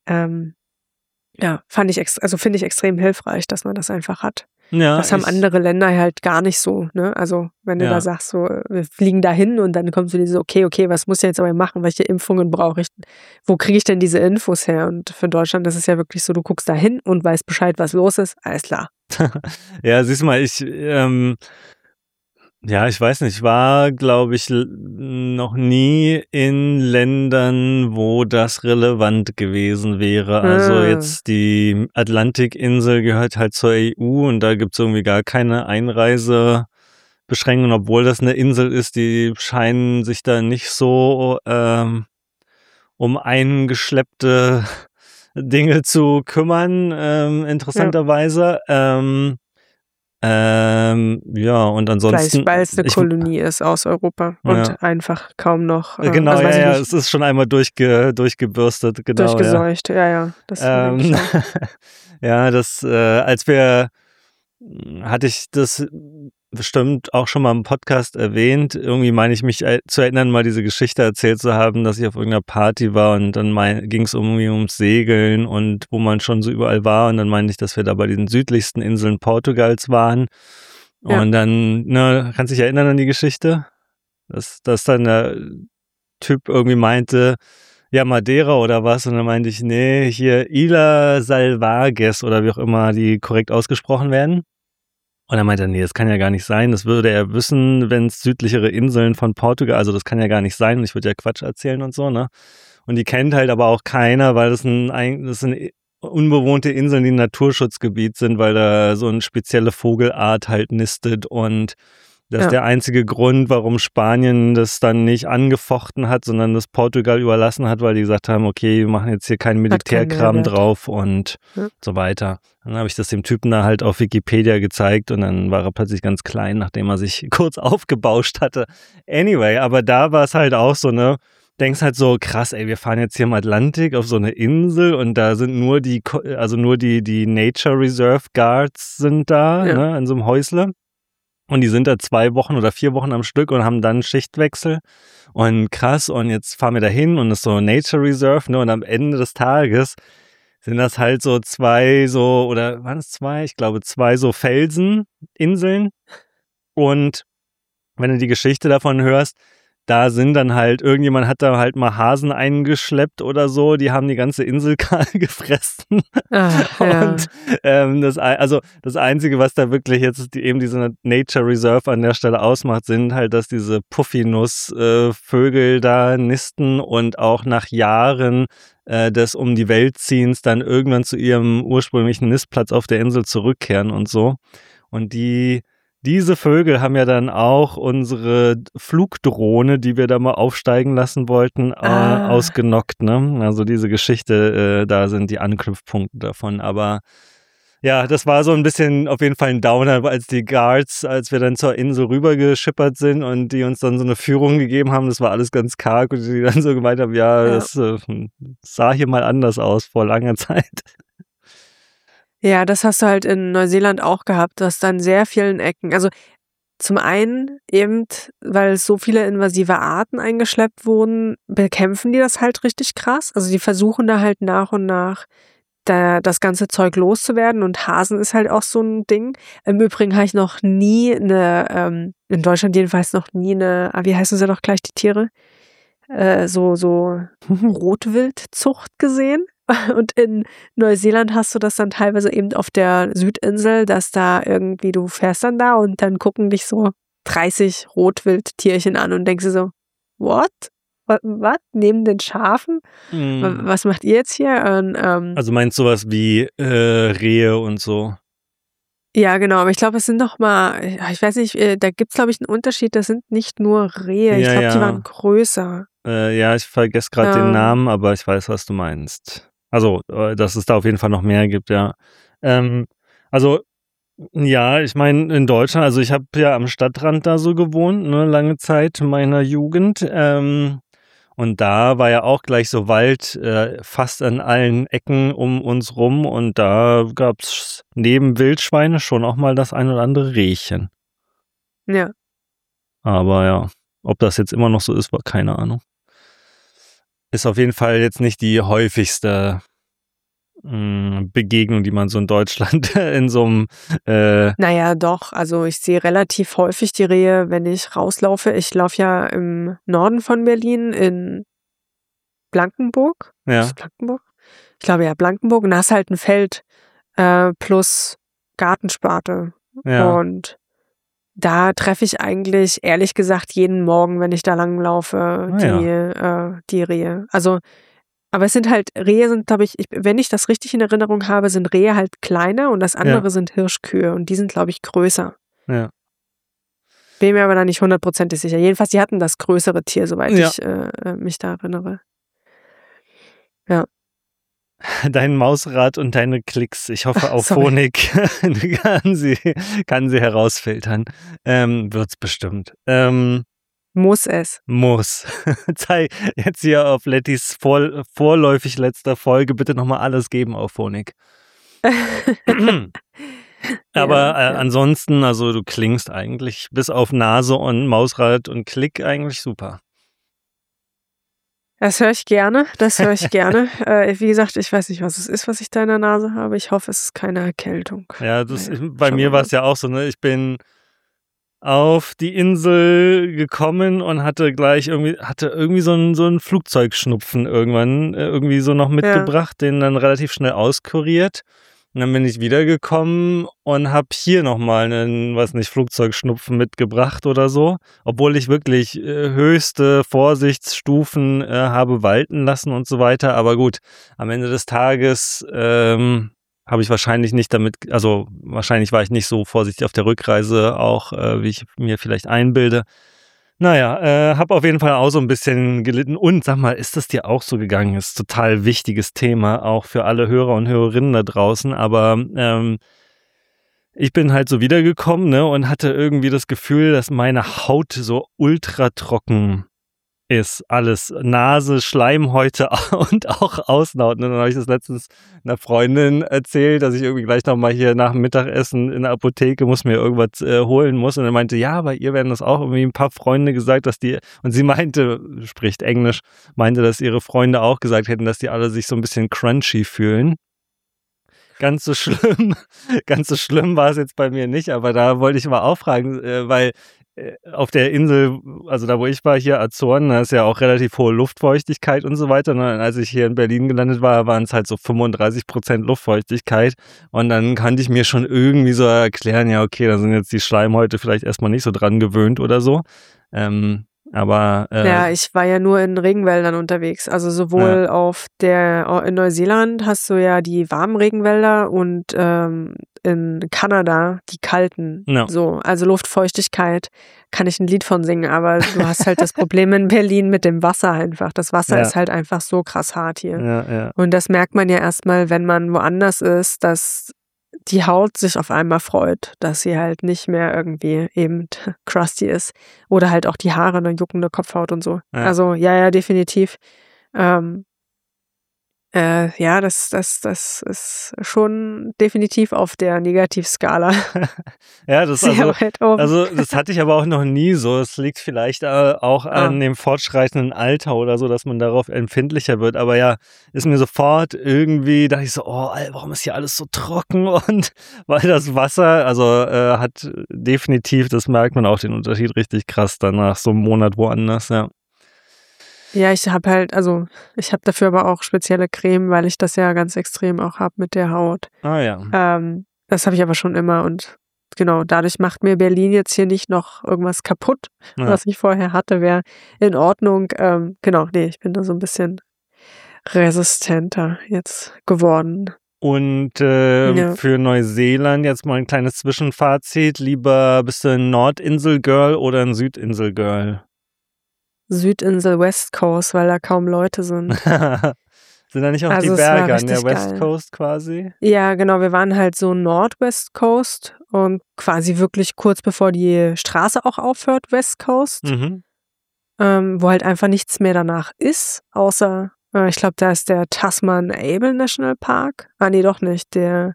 Ja, finde ich extrem hilfreich, dass man das einfach hat. Ja, das haben andere Länder halt gar nicht so, ne? Also, wenn du da sagst, so, wir fliegen da hin und dann kommst du dir so, okay, was muss ich jetzt aber machen? Welche Impfungen brauche ich? Wo kriege ich denn diese Infos her? Und für Deutschland ist es ja wirklich so, du guckst da hin und weißt Bescheid, was los ist. Alles klar. Ja, siehst du mal, ich weiß nicht, ich war, glaube ich, noch nie in Ländern, wo das relevant gewesen wäre. Also jetzt die Atlantikinsel gehört halt zur EU und da gibt's irgendwie gar keine Einreise beschränken. Und obwohl das eine Insel ist, die scheinen sich da nicht so um eingeschleppte Dinge zu kümmern, interessanterweise. Ja, und ansonsten. Vielleicht, weil es eine Kolonie ist aus Europa und einfach kaum noch. Genau, also, es ist schon einmal durchgebürstet, genau. Durchgeseucht, ja. Das ja, das, hatte ich das bestimmt auch schon mal im Podcast erwähnt. Irgendwie meine ich mich zu erinnern, mal diese Geschichte erzählt zu haben, dass ich auf irgendeiner Party war und dann ging es irgendwie ums Segeln und wo man schon so überall war und dann meinte ich, dass wir da bei den südlichsten Inseln Portugals waren. Und dann, kannst du dich erinnern an die Geschichte? Dass dann der Typ irgendwie meinte, ja, Madeira oder was? Und dann meinte ich, nee, hier Ilha Salvajes oder wie auch immer die korrekt ausgesprochen werden. Und dann meinte er, nee, das kann ja gar nicht sein. Das würde er wissen, wenn es südlichere Inseln von Portugal, also das kann ja gar nicht sein. Und ich würde ja Quatsch erzählen und so, ne? Und die kennt halt aber auch keiner, weil das sind unbewohnte Inseln, die ein Naturschutzgebiet sind, weil da so eine spezielle Vogelart halt nistet und das ist der einzige Grund, warum Spanien das dann nicht angefochten hat, sondern das Portugal überlassen hat, weil die gesagt haben, okay, wir machen jetzt hier keinen Militärkram drauf und so weiter. Dann habe ich das dem Typen da halt auf Wikipedia gezeigt und dann war er plötzlich ganz klein, nachdem er sich kurz aufgebauscht hatte. Anyway, aber da war es halt auch so, ne? Denkst halt so, krass, ey, wir fahren jetzt hier im Atlantik auf so eine Insel und da sind nur die Nature Reserve Guards sind da, ne, in so einem Häusle. Und die sind da 2 Wochen oder 4 Wochen am Stück und haben dann Schichtwechsel. Und krass, und jetzt fahren wir da hin und das ist so Nature Reserve, ne? Und am Ende des Tages sind das halt so 2 oder waren es 2? Ich glaube 2 so Felseninseln. Und wenn du die Geschichte davon hörst, da sind dann halt, irgendjemand hat da halt mal Hasen eingeschleppt oder so, die haben die ganze Insel kahl gefressen. Und das Einzige, was da wirklich jetzt eben diese Nature Reserve an der Stelle ausmacht, sind halt, dass diese Puffinus-Vögel da nisten und auch nach Jahren des um die Welt ziehens dann irgendwann zu ihrem ursprünglichen Nistplatz auf der Insel zurückkehren und so. Und diese Vögel haben ja dann auch unsere Flugdrohne, die wir da mal aufsteigen lassen wollten, ausgenockt, ne? Also diese Geschichte, da sind die Anknüpfpunkte davon. Aber ja, das war so ein bisschen auf jeden Fall ein Downer, als die Guards, als wir dann zur Insel rübergeschippert sind und die uns dann so eine Führung gegeben haben, das war alles ganz karg und die dann so gemeint haben, das sah hier mal anders aus vor langer Zeit. Ja, das hast du halt in Neuseeland auch gehabt, dass dann sehr vielen Ecken, also zum einen eben, weil so viele invasive Arten eingeschleppt wurden, bekämpfen die das halt richtig krass. Also die versuchen da halt nach und nach das ganze Zeug loszuwerden und Hasen ist halt auch so ein Ding. Im Übrigen habe ich noch nie in Deutschland jedenfalls noch nie wie heißen sie doch gleich die Tiere? So Rotwildzucht gesehen. Und in Neuseeland hast du das dann teilweise eben auf der Südinsel, dass da irgendwie, du fährst dann da und dann gucken dich so 30 Rotwildtierchen an und denkst du so, what? Was? Neben den Schafen? Was macht ihr jetzt hier? Und, also meinst du sowas wie Rehe und so? Ja, genau, aber ich glaube, es sind doch mal, ich weiß nicht, da gibt es, glaube ich, einen Unterschied, das sind nicht nur Rehe, ich glaube, die waren größer. Ja, ich vergesse gerade den Namen, aber ich weiß, was du meinst. Also, dass es da auf jeden Fall noch mehr gibt, ja. Also, ja, ich meine, in Deutschland, also ich habe ja am Stadtrand da so gewohnt, ne, lange Zeit meiner Jugend. Und da war ja auch gleich so Wald fast an allen Ecken um uns rum und da gab es neben Wildschweine schon auch mal das ein oder andere Rehchen. Ja. Aber ja, ob das jetzt immer noch so ist, war keine Ahnung. Ist auf jeden Fall jetzt nicht die häufigste Begegnung, die man so in Deutschland in so einem Naja, doch. Also ich sehe relativ häufig die Rehe, wenn ich rauslaufe. Ich laufe ja im Norden von Berlin in Blankenburg. Ja. Ist Blankenburg? Ich glaube ja, Blankenburg. Und da ist halt ein Feld plus Gartensparte. Ja. Und da treffe ich eigentlich, ehrlich gesagt, jeden Morgen, wenn ich da lang laufe, die Rehe. Also, aber es sind halt, Rehe sind, glaube ich, wenn ich das richtig in Erinnerung habe, sind Rehe halt kleiner und das andere sind Hirschkühe und die sind, glaube ich, größer. Ja. Bin mir aber da nicht 100% sicher. Jedenfalls, die hatten das größere Tier, soweit Ja. ich mich da erinnere. Ja. Dein Mausrad und deine Klicks. Ich hoffe, auch Sorry. Phonik kann sie herausfiltern. Wird's bestimmt. Muss es. Muss. Zeig jetzt hier auf Lettys vorläufig letzter Folge bitte nochmal alles geben auf Phonik. Aber ansonsten, also du klingst eigentlich bis auf Nase und Mausrad und Klick eigentlich super. Das höre ich gerne. Wie gesagt, ich weiß nicht, was es ist, was ich da in der Nase habe. Ich hoffe, es ist keine Erkältung. Ja, bei mir war es ja auch so, ne? Ich bin auf die Insel gekommen und hatte irgendwie so einen Flugzeugschnupfen irgendwann irgendwie so noch mitgebracht, den dann relativ schnell auskuriert. Und dann bin ich wiedergekommen und habe hier nochmal einen, Flugzeugschnupfen mitgebracht oder so. Obwohl ich wirklich höchste Vorsichtsstufen habe walten lassen und so weiter. Aber gut, am Ende des Tages habe ich wahrscheinlich wahrscheinlich war ich nicht so vorsichtig auf der Rückreise auch, wie ich mir vielleicht einbilde. Naja, habe auf jeden Fall auch so ein bisschen gelitten. Und sag mal, ist das dir auch so gegangen? Ist ein total wichtiges Thema, auch für alle Hörer und Hörerinnen da draußen. Aber ich bin halt so wiedergekommen, ne, und hatte irgendwie das Gefühl, dass meine Haut so ultra trocken ist. Alles. Nase, Schleimhäute und auch Außenhaut. Und dann habe ich das letztens einer Freundin erzählt, dass ich irgendwie gleich nochmal hier nach dem Mittagessen in der Apotheke mir irgendwas holen muss. Und er meinte, ja, bei ihr werden das auch irgendwie ein paar Freunde gesagt, und sie meinte, spricht Englisch, meinte, dass ihre Freunde auch gesagt hätten, dass die alle sich so ein bisschen crunchy fühlen. Ganz so schlimm war es jetzt bei mir nicht, aber da wollte ich mal auffragen, weil auf der Insel, also da wo ich war, hier Azoren, da ist ja auch relativ hohe Luftfeuchtigkeit und so weiter. Und als ich hier in Berlin gelandet war, waren es halt so 35% Luftfeuchtigkeit. Und dann kannte ich mir schon irgendwie so erklären, ja okay, da sind jetzt die Schleimhäute vielleicht erstmal nicht so dran gewöhnt oder so. Aber ja, ich war ja nur in Regenwäldern unterwegs. Also sowohl in Neuseeland hast du ja die warmen Regenwälder und in Kanada die kalten. Ja. So, also Luftfeuchtigkeit kann ich ein Lied von singen, aber du hast halt das Problem in Berlin mit dem Wasser einfach. Das Wasser ist halt einfach so krass hart hier. Ja. Und das merkt man ja erstmal, wenn man woanders ist, dass die Haut sich auf einmal freut, dass sie halt nicht mehr irgendwie eben crusty ist. Oder halt auch die Haare, eine juckende Kopfhaut und so. Ja. Also, ja, definitiv. Das ist schon definitiv auf der Negativskala. Ja, das Sehr weit oben. also das hatte ich aber auch noch nie so. Es liegt vielleicht auch an dem fortschreitenden Alter oder so, dass man darauf empfindlicher wird. Aber ja, ist mir sofort irgendwie, dachte ich so, oh, warum ist hier alles so trocken? Und weil das Wasser, hat definitiv, das merkt man auch den Unterschied richtig krass dann nach so einem Monat woanders, ja. Ja, ich habe dafür aber auch spezielle Creme, weil ich das ja ganz extrem auch habe mit der Haut. Ah ja. Das habe ich aber schon immer und genau, dadurch macht mir Berlin jetzt hier nicht noch irgendwas kaputt, was ich vorher hatte, wäre in Ordnung. Ich bin da so ein bisschen resistenter jetzt geworden. Und für Neuseeland jetzt mal ein kleines Zwischenfazit. Lieber bist du ein Nordinsel-Girl oder ein Südinsel-Girl? Südinsel, West Coast, weil da kaum Leute sind. Sind da nicht auch die Berge an der West Coast quasi? Ja, genau. Wir waren halt so Nord-West Coast und quasi wirklich kurz bevor die Straße auch aufhört, West Coast. Mhm. Wo halt einfach nichts mehr danach ist, außer, ich glaube, da ist der Tasman-Able National Park. Ah, nee, doch nicht.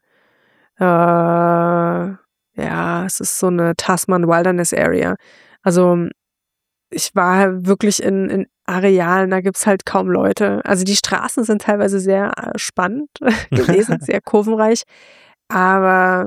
Es ist so eine Tasman Wilderness Area. Also, ich war wirklich in Arealen, da gibt's halt kaum Leute. Also die Straßen sind teilweise sehr spannend gewesen, sehr kurvenreich. Aber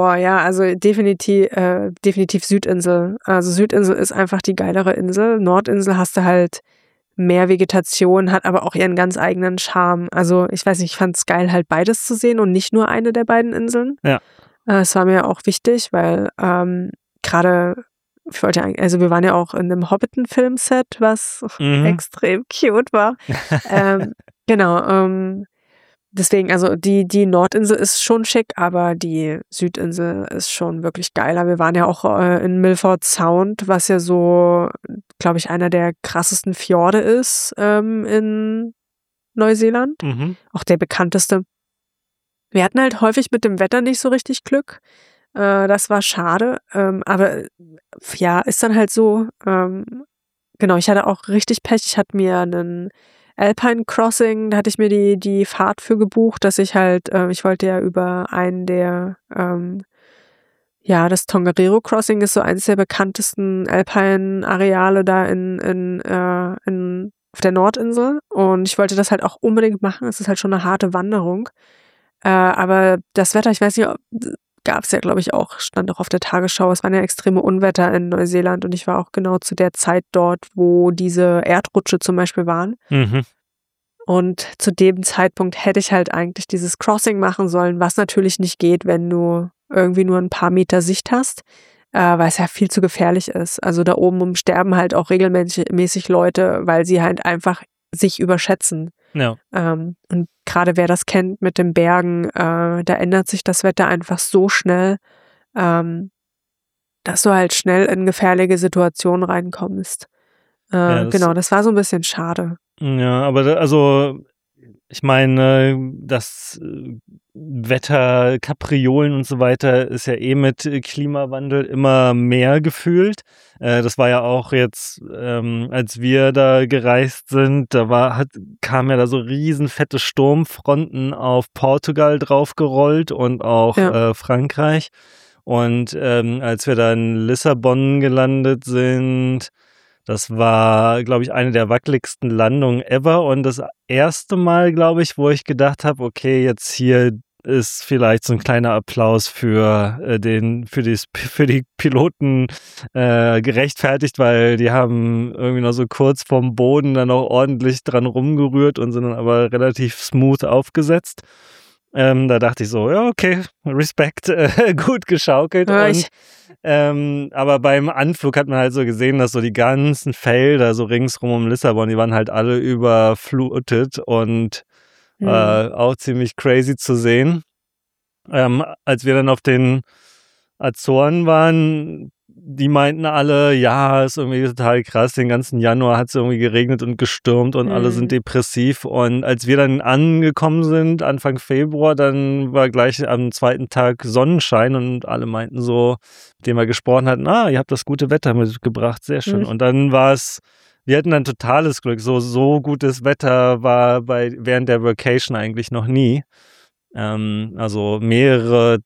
definitiv Südinsel. Also Südinsel ist einfach die geilere Insel. Nordinsel hast du halt mehr Vegetation, hat aber auch ihren ganz eigenen Charme. Also ich weiß nicht, ich fand's geil, halt beides zu sehen und nicht nur eine der beiden Inseln. Ja. Es war mir auch wichtig, weil gerade wir waren ja auch in einem Hobbiton-Filmset, was extrem cute war. deswegen, also die Nordinsel ist schon schick, aber die Südinsel ist schon wirklich geiler. Wir waren ja auch in Milford Sound, was ja so, glaube ich, einer der krassesten Fjorde ist in Neuseeland. Auch der bekannteste. Wir hatten halt häufig mit dem Wetter nicht so richtig Glück. Das war schade. Aber ja, ist dann halt so. Genau, ich hatte auch richtig Pech. Ich hatte mir einen Alpine Crossing, da hatte ich mir die Fahrt für gebucht, dass ich halt, ich wollte ja über einen der, das Tongariro Crossing ist so eines der bekanntesten Alpine-Areale da auf der Nordinsel, und ich wollte das halt auch unbedingt machen. Es ist halt schon eine harte Wanderung, aber das Wetter, ich weiß nicht, gab es ja, glaube ich, auch, stand auch auf der Tagesschau, es waren ja extreme Unwetter in Neuseeland, und ich war auch genau zu der Zeit dort, wo diese Erdrutsche zum Beispiel waren. Und zu dem Zeitpunkt hätte ich halt eigentlich dieses Crossing machen sollen, was natürlich nicht geht, wenn du irgendwie nur ein paar Meter Sicht hast, weil es ja viel zu gefährlich ist. Also da oben sterben halt auch regelmäßig Leute, weil sie halt einfach sich überschätzen. Ja. Und gerade wer das kennt mit den Bergen, da ändert sich das Wetter einfach so schnell, dass du halt schnell in gefährliche Situationen reinkommst. Genau, das war so ein bisschen schade. Ja, aber ich meine, das Wetter, Kapriolen und so weiter ist ja mit Klimawandel immer mehr gefühlt. Das war ja auch jetzt, als wir da gereist sind, kamen ja da so riesen fette Sturmfronten auf Portugal draufgerollt und auch Frankreich. Und als wir da in Lissabon gelandet sind, das war, glaube ich, eine der wackeligsten Landungen ever, und das erste Mal, glaube ich, wo ich gedacht habe, okay, jetzt hier ist vielleicht so ein kleiner Applaus für die Piloten gerechtfertigt, weil die haben irgendwie noch so kurz vorm Boden dann auch ordentlich dran rumgerührt und sind dann aber relativ smooth aufgesetzt. Da dachte ich so, ja, okay, Respekt, gut geschaukelt. Aber beim Anflug hat man halt so gesehen, dass so die ganzen Felder so ringsrum um Lissabon, die waren halt alle überflutet und auch ziemlich crazy zu sehen. Als wir dann auf den Azoren waren, die meinten alle, ja, ist irgendwie total krass, den ganzen Januar hat es irgendwie geregnet und gestürmt und alle sind depressiv, und als wir dann angekommen sind, Anfang Februar, dann war gleich am zweiten Tag Sonnenschein, und alle meinten so, mit denen wir gesprochen hatten, ihr habt das gute Wetter mitgebracht, sehr schön. Und dann wir hatten dann totales Glück, so gutes Wetter war während der Vacation eigentlich noch nie. Also mehrere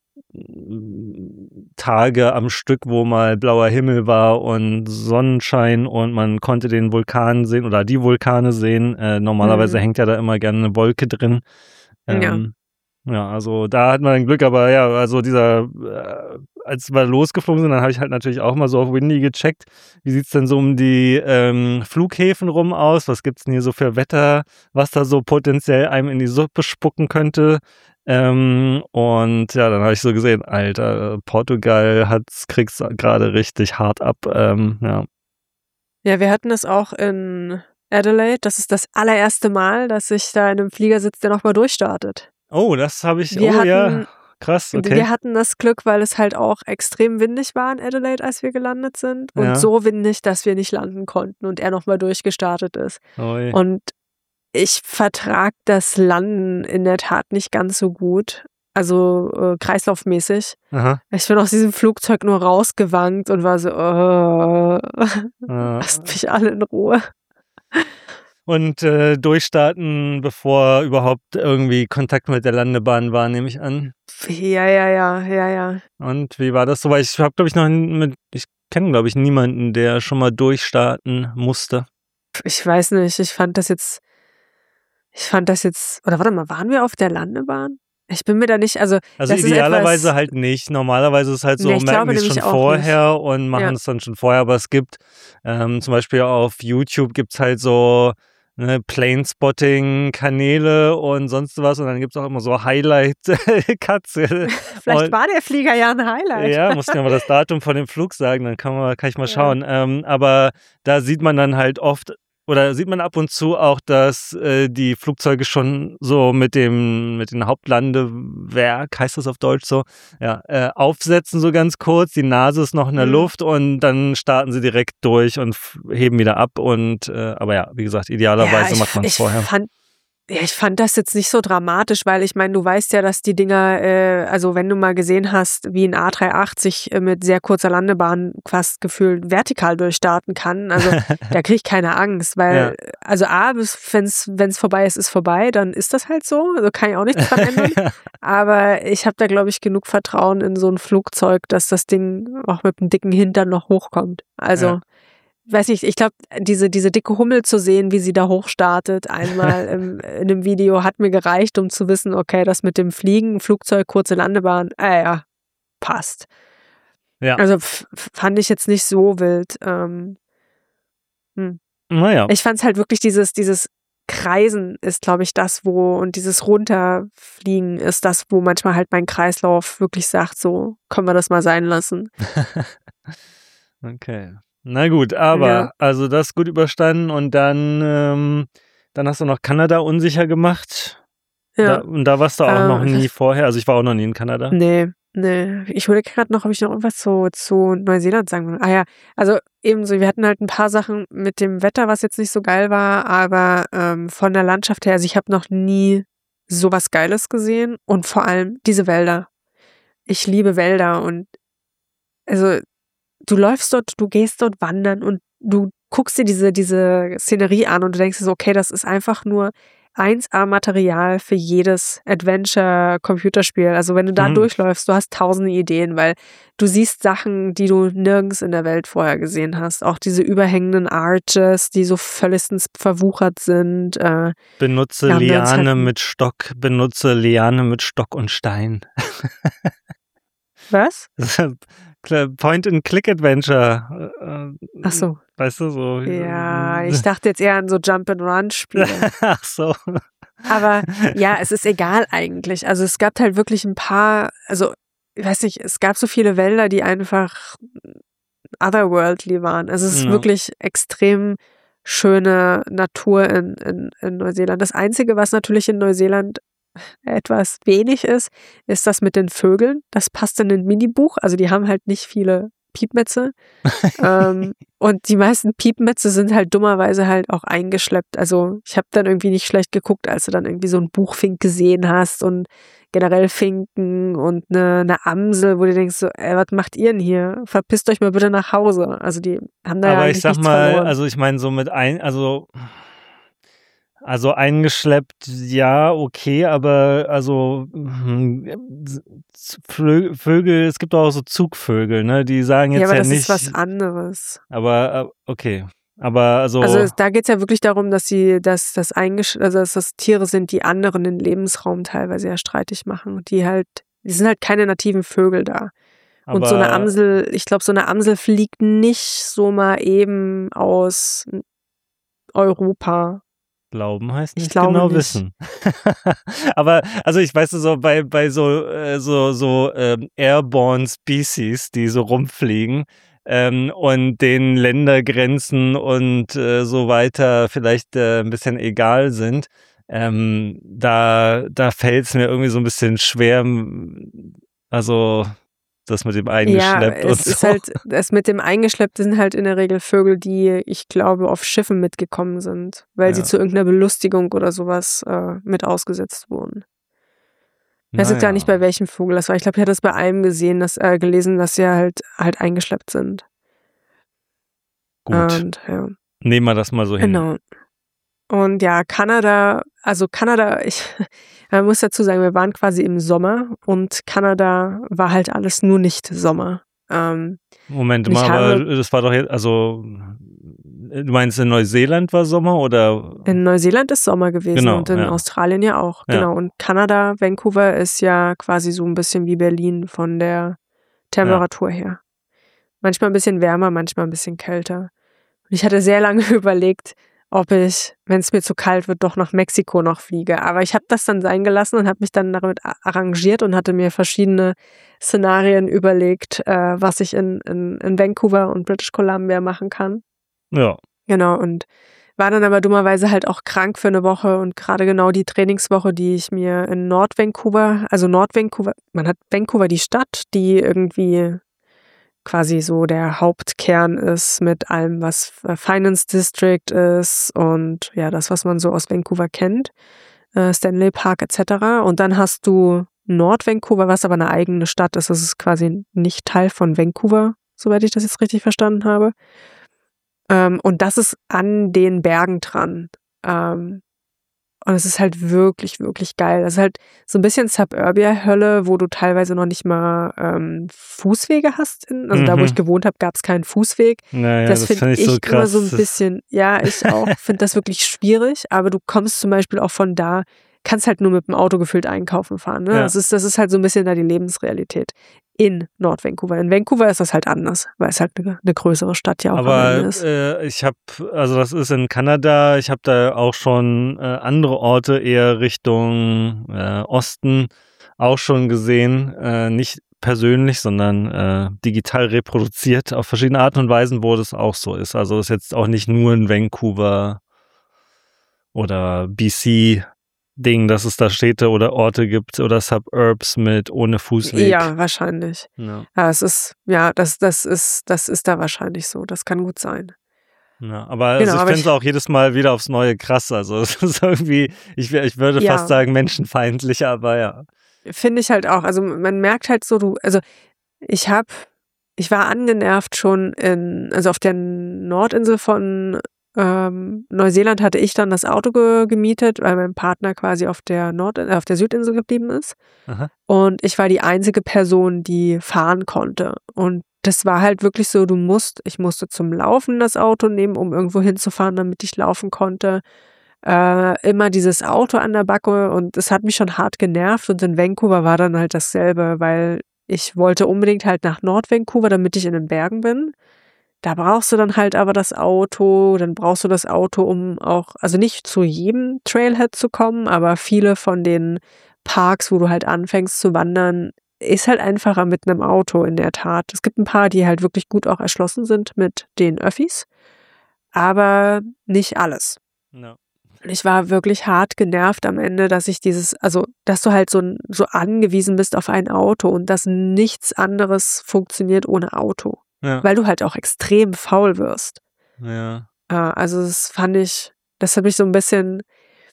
Tage am Stück, wo mal blauer Himmel war und Sonnenschein und man konnte den Vulkan sehen oder die Vulkane sehen. Normalerweise hängt ja da immer gerne eine Wolke drin. Ja, also da hat man ein Glück, aber ja, also als wir losgeflogen sind, dann habe ich halt natürlich auch mal so auf Windy gecheckt. Wie sieht's denn so um die Flughäfen rum aus? Was gibt's denn hier so für Wetter, was da so potenziell einem in die Suppe spucken könnte? Und ja, dann habe ich so gesehen, Alter, Portugal kriegt's gerade richtig hart ab. Ja, wir hatten es auch in Adelaide. Das ist das allererste Mal, dass ich da in einem Flieger sitze, der nochmal durchstartet. Oh, das habe ich, ja, krass, okay. Wir hatten das Glück, weil es halt auch extrem windig war in Adelaide, als wir gelandet sind. Und so windig, dass wir nicht landen konnten und er nochmal durchgestartet ist. Oi. Und ich vertrag das Landen in der Tat nicht ganz so gut. Also kreislaufmäßig. Aha. Ich bin aus diesem Flugzeug nur rausgewankt und war so, lasst mich alle in Ruhe. Und durchstarten, bevor überhaupt irgendwie Kontakt mit der Landebahn war, nehme ich an. Ja. Und wie war das so? Weil ich habe, glaube ich, kenne, glaube ich, niemanden, der schon mal durchstarten musste. Ich weiß nicht, ich fand das jetzt, oder warte mal, waren wir auf der Landebahn? Ich bin mir da nicht, also idealerweise halt nicht. Normalerweise ist es halt so, merken die es schon vorher und machen es dann schon vorher, aber es gibt zum Beispiel auf YouTube gibt es halt so Plane-Spotting-Kanäle und sonst was, und dann gibt es auch immer so Highlight-Cuts. Vielleicht war der Flieger ja ein Highlight. Ja, muss ich aber das Datum von dem Flug sagen, dann kann ich mal schauen. Aber da sieht man dann halt oft oder sieht man ab und zu auch, dass die Flugzeuge schon so mit den Hauptlandewerk, heißt das auf Deutsch so, ja, aufsetzen so ganz kurz, die Nase ist noch in der Luft und dann starten sie direkt durch und heben wieder ab und aber ja, wie gesagt, idealerweise macht man es vorher. Ich fand das jetzt nicht so dramatisch, weil ich meine, du weißt ja, dass die Dinger, also wenn du mal gesehen hast, wie ein A380 mit sehr kurzer Landebahn fast gefühlt vertikal durchstarten kann, also da kriege ich keine Angst, weil, also wenn es vorbei ist vorbei, dann ist das halt so, also kann ich auch nichts dran ändern, aber ich habe da, glaube ich, genug Vertrauen in so ein Flugzeug, dass das Ding auch mit einem dicken Hintern noch hochkommt, also weiß nicht, ich glaube, diese dicke Hummel zu sehen, wie sie da hochstartet, einmal in einem Video, hat mir gereicht, um zu wissen, okay, das mit dem Fliegen, Flugzeug, kurze Landebahn, passt. Ja. Also fand ich jetzt nicht so wild. Naja. Ich fand es halt wirklich dieses Kreisen ist, glaube ich, das, und dieses Runterfliegen ist das, wo manchmal halt mein Kreislauf wirklich sagt, so, können wir das mal sein lassen. Okay. Na gut, aber also das gut überstanden und dann hast du noch Kanada unsicher gemacht. Ja. Und da warst du auch noch nie vorher. Also ich war auch noch nie in Kanada. Nee. Ich überlege gerade noch, ob ich noch irgendwas zu Neuseeland sagen will. Ah ja, also ebenso, wir hatten halt ein paar Sachen mit dem Wetter, was jetzt nicht so geil war, aber von der Landschaft her, also ich habe noch nie sowas Geiles gesehen und vor allem diese Wälder. Ich liebe Wälder und also du läufst dort, du gehst dort wandern und du guckst dir diese Szenerie an und du denkst dir so, okay, das ist einfach nur 1A-Material für jedes Adventure-Computerspiel. Also wenn du da durchläufst, du hast tausende Ideen, weil du siehst Sachen, die du nirgends in der Welt vorher gesehen hast. Auch diese überhängenden Arches, die so völligstens verwuchert sind. Benutze Liane mit Stock und Stein. Was? Point-and-Click-Adventure. Ach so. Weißt du, so. Ja, ich dachte jetzt eher an so Jump-and-Run-Spiele. Ach so. Aber ja, es ist egal eigentlich. Also es gab halt wirklich ein paar, also ich weiß nicht, es gab so viele Wälder, die einfach otherworldly waren. Also es ist wirklich extrem schöne Natur in Neuseeland. Das Einzige, was natürlich in Neuseeland etwas wenig ist das mit den Vögeln. Das passt in ein Minibuch. Also die haben halt nicht viele Piepmätze. Und die meisten Piepmätze sind halt dummerweise halt auch eingeschleppt. Also ich habe dann irgendwie nicht schlecht geguckt, als du dann irgendwie so ein Buchfink gesehen hast und generell Finken und eine Amsel, wo du denkst so, was macht ihr denn hier? Verpisst euch mal bitte nach Hause. Also die haben da ja eigentlich nichts verloren. Also ich meine so also eingeschleppt, ja, okay, aber also Vögel, es gibt auch so Zugvögel, ne? Die sagen jetzt ja, aber das nicht. ist was anderes. Aber okay. Aber also da geht es ja wirklich darum, dass das Tiere sind, die anderen den Lebensraum teilweise ja streitig machen. Die sind halt keine nativen Vögel da. Und so eine Amsel, ich glaube, so eine Amsel fliegt nicht so mal eben aus Europa. Glauben heißt nicht genau wissen. Aber also ich weiß so bei so Airborne Species, die so rumfliegen und den Ländergrenzen und so weiter vielleicht ein bisschen egal sind, da fällt es mir irgendwie so ein bisschen schwer, also das mit dem eingeschleppt und so. Das mit dem eingeschleppt sind halt in der Regel Vögel, die, ich glaube, auf Schiffen mitgekommen sind, weil sie zu irgendeiner Belustigung oder sowas mit ausgesetzt wurden. Ich weiß jetzt gar nicht, bei welchem Vogel das war. Ich glaube, ich hatte das bei einem gelesen, dass sie halt eingeschleppt sind. Gut. Und, ja. Nehmen wir das mal so hin. Genau. Und ja, Kanada, man muss dazu sagen, wir waren quasi im Sommer und Kanada war halt alles nur nicht Sommer. Moment mal, aber das war doch jetzt, also du meinst in Neuseeland war Sommer oder? In Neuseeland ist Sommer gewesen und in Australien ja auch, genau. Und Kanada, Vancouver ist ja quasi so ein bisschen wie Berlin von der Temperatur her. Manchmal ein bisschen wärmer, manchmal ein bisschen kälter. Und ich hatte sehr lange überlegt, ob ich, wenn es mir zu kalt wird, doch nach Mexiko noch fliege. Aber ich habe das dann sein gelassen und habe mich dann damit arrangiert und hatte mir verschiedene Szenarien überlegt, was ich in Vancouver und British Columbia machen kann. Ja. Genau, und war dann aber dummerweise halt auch krank für eine Woche und gerade genau die Trainingswoche, die ich mir in Nord-Vancouver, man hat Vancouver die Stadt, die irgendwie quasi so der Hauptkern ist mit allem, was Finance District ist und ja, das, was man so aus Vancouver kennt, Stanley Park etc. Und dann hast du Nord-Vancouver, was aber eine eigene Stadt ist. Das ist quasi nicht Teil von Vancouver, soweit ich das jetzt richtig verstanden habe. Und das ist an den Bergen dran. Und es ist halt wirklich, wirklich geil. Das ist halt so ein bisschen Suburbia-Hölle, wo du teilweise noch nicht mal Fußwege hast. Also da, wo ich gewohnt habe, gab es keinen Fußweg. Naja, das finde ich so immer krass. so ein bisschen, ja, ich auch finde das wirklich schwierig. Aber du kommst zum Beispiel auch von da, kannst halt nur mit dem Auto gefüllt einkaufen fahren. Ne? Ja. Das ist halt so ein bisschen da die Lebensrealität in Nord-Vancouver. In Vancouver ist das halt anders, weil es halt eine größere Stadt ja auch am Ende ist. Also das ist in Kanada, ich habe da auch schon andere Orte eher Richtung Osten auch schon gesehen, nicht persönlich, sondern digital reproduziert auf verschiedene Arten und Weisen, wo das auch so ist. Also es ist jetzt auch nicht nur in Vancouver oder BC Ding, dass es da Städte oder Orte gibt oder Suburbs mit ohne Fußweg. Ja, wahrscheinlich. Ja. Ja, das ist da wahrscheinlich so. Das kann gut sein. Ja, aber Genau, also ich aber finde es auch jedes Mal wieder aufs Neue krass. Also es ist irgendwie, ich würde Ja. fast sagen menschenfeindlich, aber ja. Finde ich halt auch. Also man merkt halt so, ich war angenervt schon also auf der Nordinsel von Neuseeland hatte ich dann das Auto gemietet, weil mein Partner quasi auf der Südinsel geblieben ist. Aha. Und ich war die einzige Person, die fahren konnte. Und das war halt wirklich so, ich musste zum Laufen das Auto nehmen, um irgendwo hinzufahren, damit ich laufen konnte. Immer dieses Auto an der Backe und es hat mich schon hart genervt. Und in Vancouver war dann halt dasselbe, weil ich wollte unbedingt halt nach Nord-Vancouver, damit ich in den Bergen bin. Da brauchst du dann halt aber das Auto, dann brauchst du das Auto, um auch, also nicht zu jedem Trailhead zu kommen, aber viele von den Parks, wo du halt anfängst zu wandern, ist halt einfacher mit einem Auto in der Tat. Es gibt ein paar, die halt wirklich gut auch erschlossen sind mit den Öffis, aber nicht alles. No. Ich war wirklich hart genervt am Ende, dass dass du halt so angewiesen bist auf ein Auto und dass nichts anderes funktioniert ohne Auto. Ja. Weil du halt auch extrem faul wirst. Ja. Also das hat mich so ein bisschen,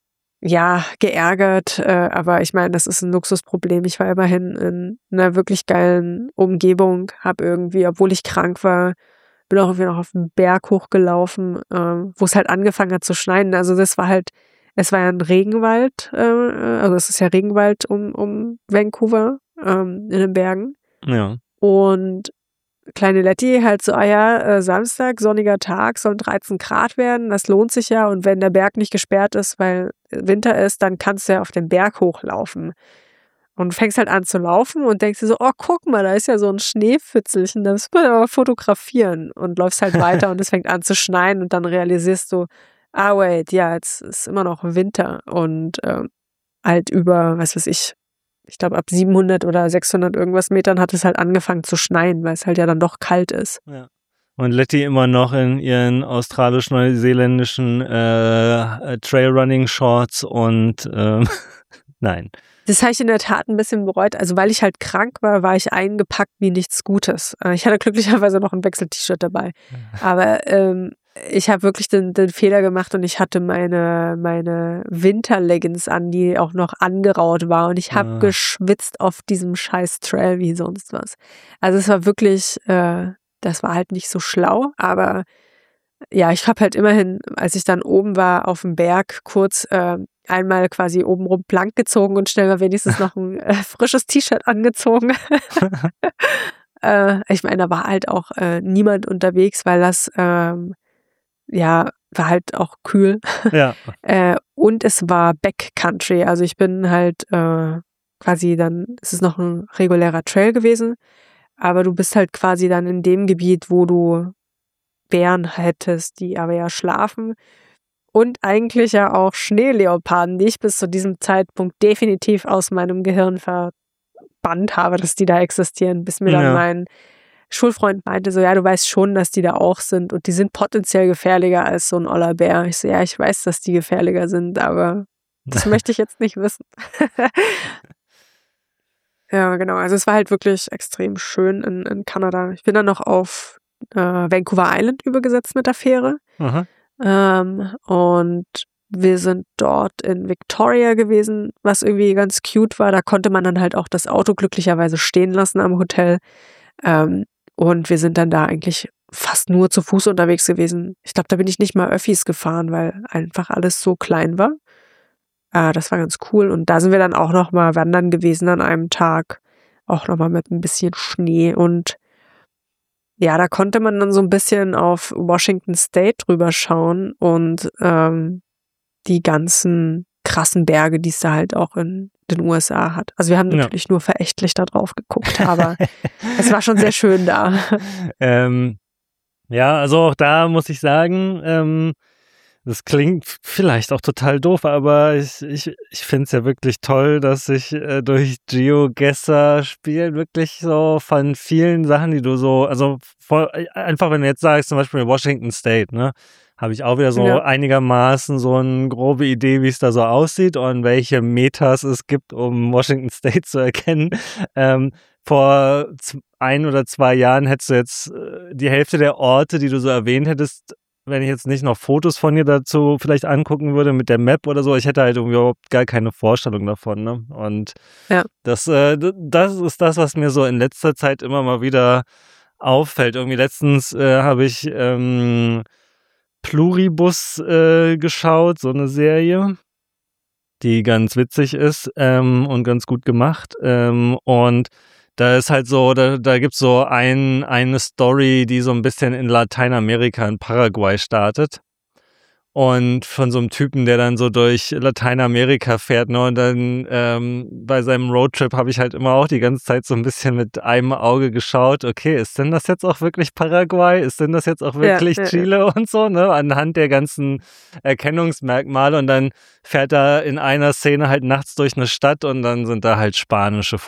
ja, geärgert, aber ich meine, das ist ein Luxusproblem. Ich war immerhin in einer wirklich geilen Umgebung, habe irgendwie, obwohl ich krank war, bin auch irgendwie noch auf den Berg hochgelaufen, wo es halt angefangen hat zu schneien. Also es war ja ein Regenwald, also es ist ja Regenwald um Vancouver, in den Bergen. Ja. Und kleine Letty halt so, Samstag, sonniger Tag, sollen 13 Grad werden, das lohnt sich ja. Und wenn der Berg nicht gesperrt ist, weil Winter ist, dann kannst du ja auf den Berg hochlaufen. Und fängst halt an zu laufen und denkst dir so, oh, guck mal, da ist ja so ein Schneepfützelchen, das muss man aber fotografieren. Und läufst halt weiter und es fängt an zu schneien und dann realisierst du, wait, ja, jetzt ist immer noch Winter. Und halt über, was weiß ich glaube ab 700 oder 600 irgendwas Metern hat es halt angefangen zu schneien, weil es halt ja dann doch kalt ist. Ja. Und Letty immer noch in ihren australisch-neuseeländischen Trailrunning-Shorts und nein. Das habe ich in der Tat ein bisschen bereut. Also weil ich halt krank war, war ich eingepackt wie nichts Gutes. Ich hatte glücklicherweise noch ein Wechsel-T-Shirt dabei. Aber ich habe wirklich den Fehler gemacht und ich hatte meine Winterleggings an, die auch noch angeraut war. Und ich habe geschwitzt auf diesem scheiß Trail wie sonst was. Also es war wirklich, das war halt nicht so schlau. Aber ja, ich habe halt immerhin, als ich dann oben war auf dem Berg, kurz einmal quasi obenrum blank gezogen und schnell mal wenigstens noch ein frisches T-Shirt angezogen. Ich meine, da war halt auch niemand unterwegs, weil das war halt auch kühl. Ja. Und es war Backcountry. Also ich bin halt quasi dann, es ist noch ein regulärer Trail gewesen, aber du bist halt quasi dann in dem Gebiet, wo du Bären hättest, die aber ja schlafen. Und eigentlich ja auch Schneeleoparden, die ich bis zu diesem Zeitpunkt definitiv aus meinem Gehirn verbannt habe, dass die da existieren, bis mir dann Schulfreund meinte so, ja, du weißt schon, dass die da auch sind und die sind potenziell gefährlicher als so ein oller Bär. Ich so, ja, ich weiß, dass die gefährlicher sind, aber das möchte ich jetzt nicht wissen. Ja, genau. Also es war halt wirklich extrem schön in Kanada. Ich bin dann noch auf Vancouver Island übergesetzt mit der Fähre. Aha. Und wir sind dort in Victoria gewesen, was irgendwie ganz cute war. Da konnte man dann halt auch das Auto glücklicherweise stehen lassen am Hotel. Und wir sind dann da eigentlich fast nur zu Fuß unterwegs gewesen. Ich glaube, da bin ich nicht mal Öffis gefahren, weil einfach alles so klein war. Das war ganz cool. Und da sind wir dann auch noch mal wandern gewesen an einem Tag. Auch noch mal mit ein bisschen Schnee. Und ja, da konnte man dann so ein bisschen auf Washington State drüber schauen und die ganzen krassen Berge, die es da halt auch in den USA hat. Also wir haben natürlich nur verächtlich da drauf geguckt, aber es war schon sehr schön da. Ja, also auch da muss ich sagen, das klingt vielleicht auch total doof, aber ich finde es ja wirklich toll, dass sich durch GeoGuessr-Spielen wirklich so von vielen Sachen, die du so, also einfach wenn du jetzt sagst, zum Beispiel Washington State, ne, habe ich auch wieder so einigermaßen so eine grobe Idee, wie es da so aussieht und welche Metas es gibt, um Washington State zu erkennen. Vor 1 oder 2 Jahren hättest du jetzt die Hälfte der Orte, die du so erwähnt hättest, wenn ich jetzt nicht noch Fotos von dir dazu vielleicht angucken würde mit der Map oder so, ich hätte halt irgendwie überhaupt gar keine Vorstellung davon, ne? Und das ist das, was mir so in letzter Zeit immer mal wieder auffällt. Irgendwie letztens habe ich Pluribus geschaut, so eine Serie, die ganz witzig ist und ganz gut gemacht. Und da ist halt so, da gibt's so eine Story, die so ein bisschen in Lateinamerika, in Paraguay startet. Und von so einem Typen, der dann so durch Lateinamerika fährt, ne? Und dann bei seinem Roadtrip habe ich halt immer auch die ganze Zeit so ein bisschen mit einem Auge geschaut, okay, ist denn das jetzt auch wirklich Paraguay? Ist denn das jetzt auch wirklich Chile und so, ne? Anhand der ganzen Erkennungsmerkmale. Und dann fährt er in einer Szene halt nachts durch eine Stadt und dann sind da halt spanische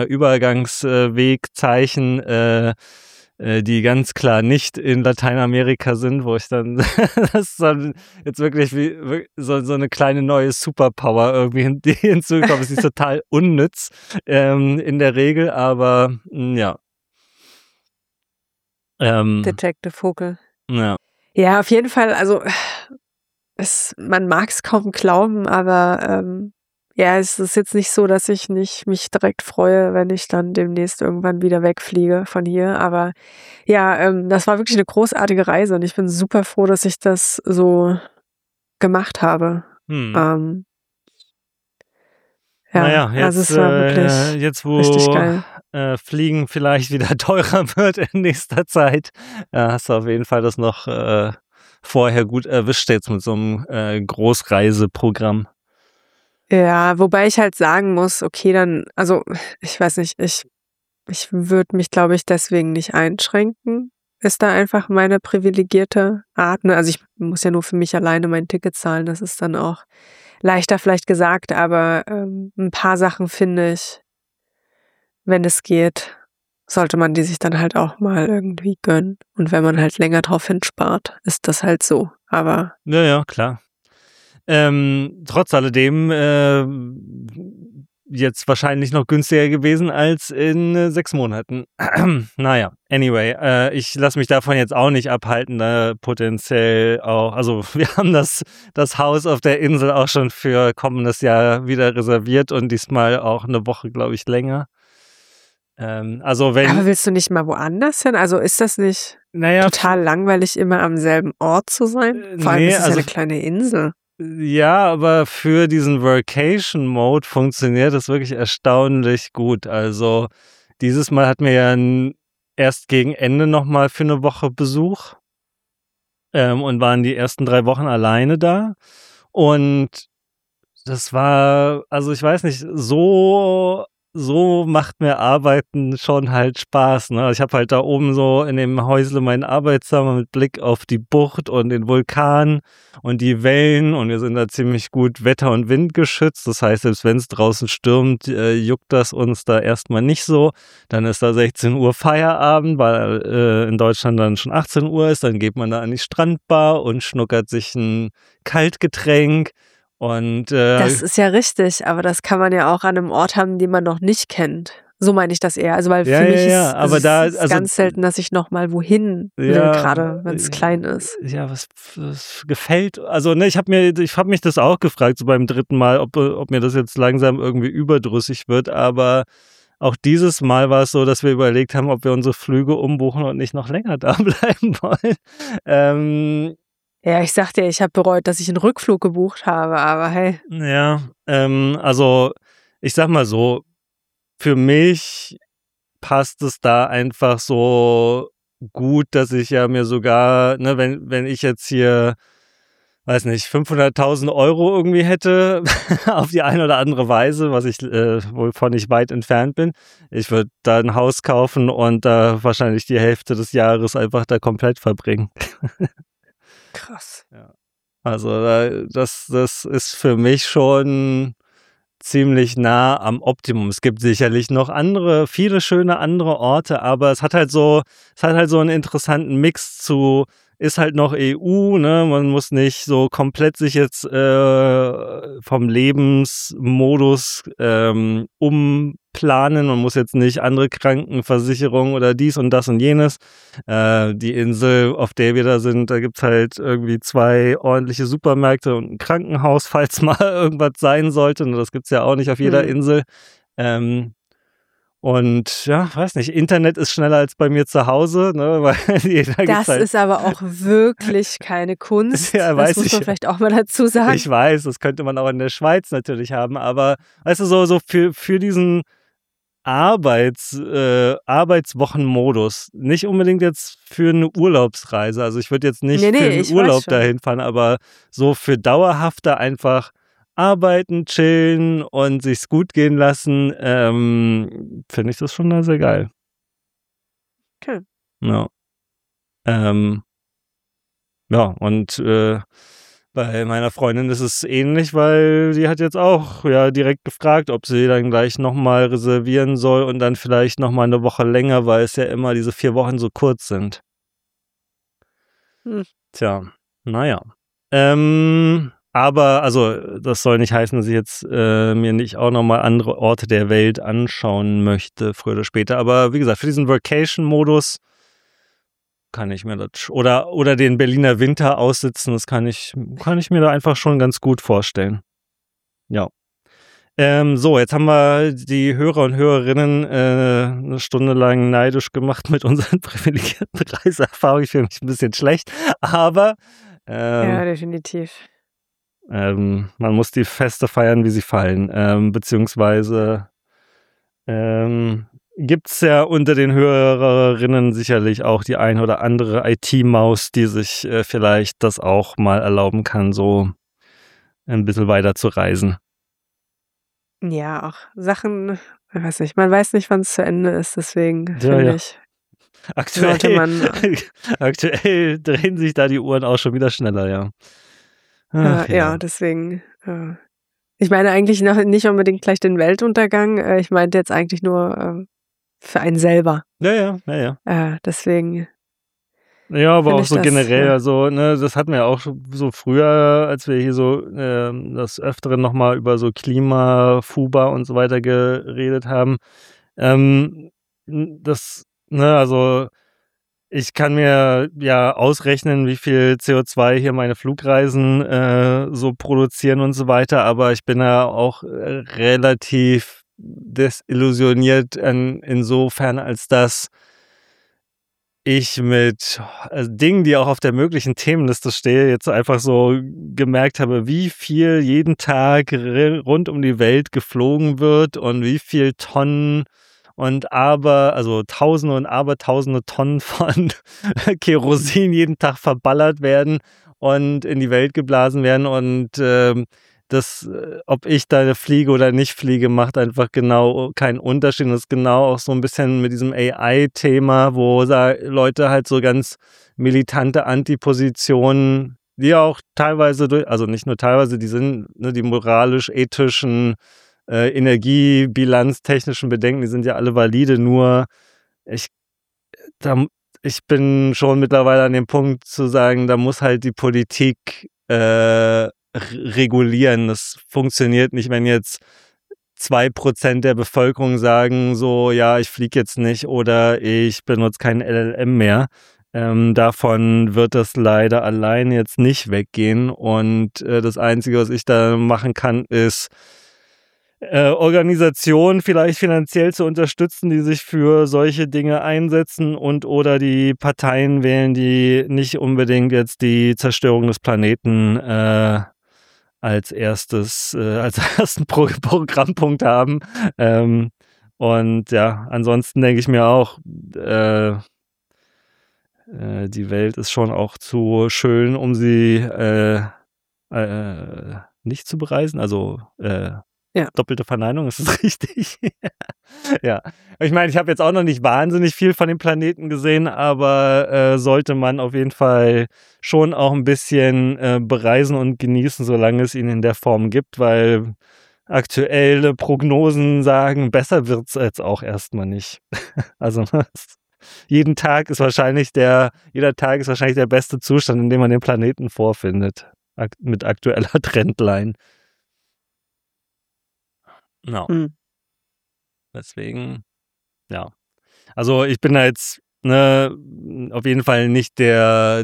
Fußgängerübergangswegzeichen, die ganz klar nicht in Lateinamerika sind, wo ich dann, das ist dann jetzt wirklich wie so eine kleine neue Superpower irgendwie hinzugekommen. Es ist total unnütz in der Regel, aber ja. Detective Vogel. Ja. Ja, auf jeden Fall, also man mag es kaum glauben, aber ja, es ist jetzt nicht so, dass ich nicht mich direkt freue, wenn ich dann demnächst irgendwann wieder wegfliege von hier. Aber ja, das war wirklich eine großartige Reise und ich bin super froh, dass ich das so gemacht habe. Naja, jetzt, also es war wirklich jetzt wo richtig geil. Fliegen vielleicht wieder teurer wird in nächster Zeit, hast du auf jeden Fall das noch vorher gut erwischt jetzt mit so einem Großreiseprogramm. Ja, wobei ich halt sagen muss, okay, dann, also ich weiß nicht, ich würde mich, glaube ich, deswegen nicht einschränken. Ist da einfach meine privilegierte Art. Ne? Also ich muss ja nur für mich alleine mein Ticket zahlen, das ist dann auch leichter vielleicht gesagt, aber ein paar Sachen finde ich, wenn es geht, sollte man die sich dann halt auch mal irgendwie gönnen. Und wenn man halt länger drauf hinspart, ist das halt so. Aber ja, klar. Trotz alledem jetzt wahrscheinlich noch günstiger gewesen als in 6 Monaten. Naja, anyway, ich lasse mich davon jetzt auch nicht abhalten, da potenziell auch, also wir haben das Haus auf der Insel auch schon für kommendes Jahr wieder reserviert und diesmal auch eine Woche, glaube ich, länger. Aber willst du nicht mal woanders hin? Also ist das nicht total langweilig, immer am selben Ort zu sein? Vor allem ist es ja eine kleine Insel. Ja, aber für diesen Workation-Mode funktioniert das wirklich erstaunlich gut. Also dieses Mal hatten wir ja erst gegen Ende nochmal für eine Woche Besuch und waren die ersten 3 Wochen alleine da. Und das war, also ich weiß nicht, so so macht mir Arbeiten schon halt Spaß, ne? Ich habe halt da oben so in dem Häusle mein Arbeitszimmer mit Blick auf die Bucht und den Vulkan und die Wellen und wir sind da ziemlich gut wetter- und windgeschützt. Das heißt, selbst wenn es draußen stürmt, juckt das uns da erstmal nicht so. Dann ist da 16 Uhr Feierabend, weil in Deutschland dann schon 18 Uhr ist. Dann geht man da an die Strandbar und schnuckert sich ein Kaltgetränk. Und Das ist ja richtig, aber das kann man ja auch an einem Ort haben, den man noch nicht kennt. So meine ich das eher. Also weil für mich ist aber da, es ist ganz selten, dass ich noch mal wohin will, gerade wenn es klein ist. Ja, was gefällt, also ne, ich habe mich das auch gefragt, so beim 3. Mal, ob mir das jetzt langsam irgendwie überdrüssig wird, aber auch dieses Mal war es so, dass wir überlegt haben, ob wir unsere Flüge umbuchen und nicht noch länger da bleiben wollen. Ja, ich sagte ja, ich habe bereut, dass ich einen Rückflug gebucht habe, aber hey. Ja, also ich sag mal so, für mich passt es da einfach so gut, dass ich ja mir sogar, ne, wenn ich jetzt hier, weiß nicht, 500.000 Euro irgendwie hätte, auf die eine oder andere Weise, was ich wovon ich weit entfernt bin, ich würde da ein Haus kaufen und da wahrscheinlich die Hälfte des Jahres einfach da komplett verbringen. Krass. Ja. Also das ist für mich schon ziemlich nah am Optimum. Es gibt sicherlich noch viele schöne andere Orte, aber es hat halt so einen interessanten Mix zu, ist halt noch EU, ne? Man muss nicht so komplett sich jetzt vom Lebensmodus umplanen. Man muss jetzt nicht andere Krankenversicherungen oder dies und das und jenes. Die Insel, auf der wir da sind, da gibt's halt irgendwie 2 ordentliche Supermärkte und ein Krankenhaus, falls mal irgendwas sein sollte. Und das gibt's ja auch nicht auf jeder Insel. Und ja, weiß nicht, Internet ist schneller als bei mir zu Hause, ne? Weil das ist aber auch wirklich keine Kunst. Ja, das muss man vielleicht auch mal dazu sagen. Ich weiß, das könnte man auch in der Schweiz natürlich haben, aber weißt du, so für diesen Arbeitswochenmodus, nicht unbedingt jetzt für eine Urlaubsreise. Also ich würde jetzt nicht für einen Urlaub dahin fahren, aber so für dauerhafter einfach arbeiten, chillen und sich's gut gehen lassen, finde ich das schon sehr geil. Okay. Ja. Ja, und bei meiner Freundin ist es ähnlich, weil sie hat jetzt auch direkt gefragt, ob sie dann gleich nochmal reservieren soll und dann vielleicht nochmal eine Woche länger, weil es ja immer diese 4 Wochen so kurz sind. Tja, naja. Aber, also, das soll nicht heißen, dass ich jetzt mir nicht auch nochmal andere Orte der Welt anschauen möchte, früher oder später. Aber wie gesagt, für diesen Vacation-Modus kann ich mir das, oder den Berliner Winter aussitzen, das kann ich mir da einfach schon ganz gut vorstellen. Ja. So, jetzt haben wir die Hörer und Hörerinnen eine Stunde lang neidisch gemacht mit unseren privilegierten Reiseerfahrungen. Ich fühle mich ein bisschen schlecht, aber ja, definitiv. Man muss die Feste feiern, wie sie fallen, beziehungsweise gibt's ja unter den Hörerinnen sicherlich auch die ein oder andere IT-Maus, die sich vielleicht das auch mal erlauben kann, so ein bisschen weiter zu reisen. Ja, auch Sachen, ich weiß nicht, man weiß nicht, wann es zu Ende ist, deswegen finde ich, sollte man... Aktuell drehen sich da die Uhren auch schon wieder schneller, ja. Ach, ja, deswegen... Ich meine eigentlich nicht unbedingt gleich den Weltuntergang, ich meinte jetzt eigentlich nur für einen selber. Ja. Deswegen. Ja, aber auch so generell, also, ne, das hatten wir auch so früher, als wir hier so das Öfteren nochmal über so Klima, Fuba und so weiter geredet haben. Also ich kann mir ja ausrechnen, wie viel CO2 hier meine Flugreisen so produzieren und so weiter, aber ich bin ja auch relativ desillusioniert insofern, als dass ich mit Dingen, die auch auf der möglichen Themenliste stehen, jetzt einfach so gemerkt habe, wie viel jeden Tag rund um die Welt geflogen wird und wie viel Tonnen also Tausende und Abertausende Tonnen von Kerosin jeden Tag verballert werden und in die Welt geblasen werden und ob ich da fliege oder nicht fliege, macht einfach genau keinen Unterschied. Und das ist genau auch so ein bisschen mit diesem AI-Thema, wo Leute halt so ganz militante Antipositionen, die auch teilweise, also nicht nur teilweise, die sind, ne, die moralisch-ethischen, energiebilanztechnischen Bedenken, die sind ja alle valide, nur ich bin schon mittlerweile an dem Punkt zu sagen, da muss halt die Politik regulieren. Das funktioniert nicht, wenn jetzt 2% der Bevölkerung sagen so, ja, ich fliege jetzt nicht oder ich benutze keinen LLM mehr. Davon wird das leider allein jetzt nicht weggehen. Und das Einzige, was ich da machen kann, ist Organisationen vielleicht finanziell zu unterstützen, die sich für solche Dinge einsetzen und oder die Parteien wählen, die nicht unbedingt jetzt die Zerstörung des Planeten als ersten Programmpunkt haben. Und ja, ansonsten denke ich mir auch, die Welt ist schon auch zu schön, um sie nicht zu bereisen. Also doppelte Verneinung, ist das richtig? Ja. Ich meine, ich habe jetzt auch noch nicht wahnsinnig viel von dem Planeten gesehen, aber sollte man auf jeden Fall schon auch ein bisschen bereisen und genießen, solange es ihn in der Form gibt, weil aktuelle Prognosen sagen, besser wird's jetzt auch erstmal nicht. Also jeder Tag ist wahrscheinlich der beste Zustand, in dem man den Planeten vorfindet, mit aktueller Trendline. No. Deswegen, ja. Also ich bin da jetzt auf jeden Fall nicht der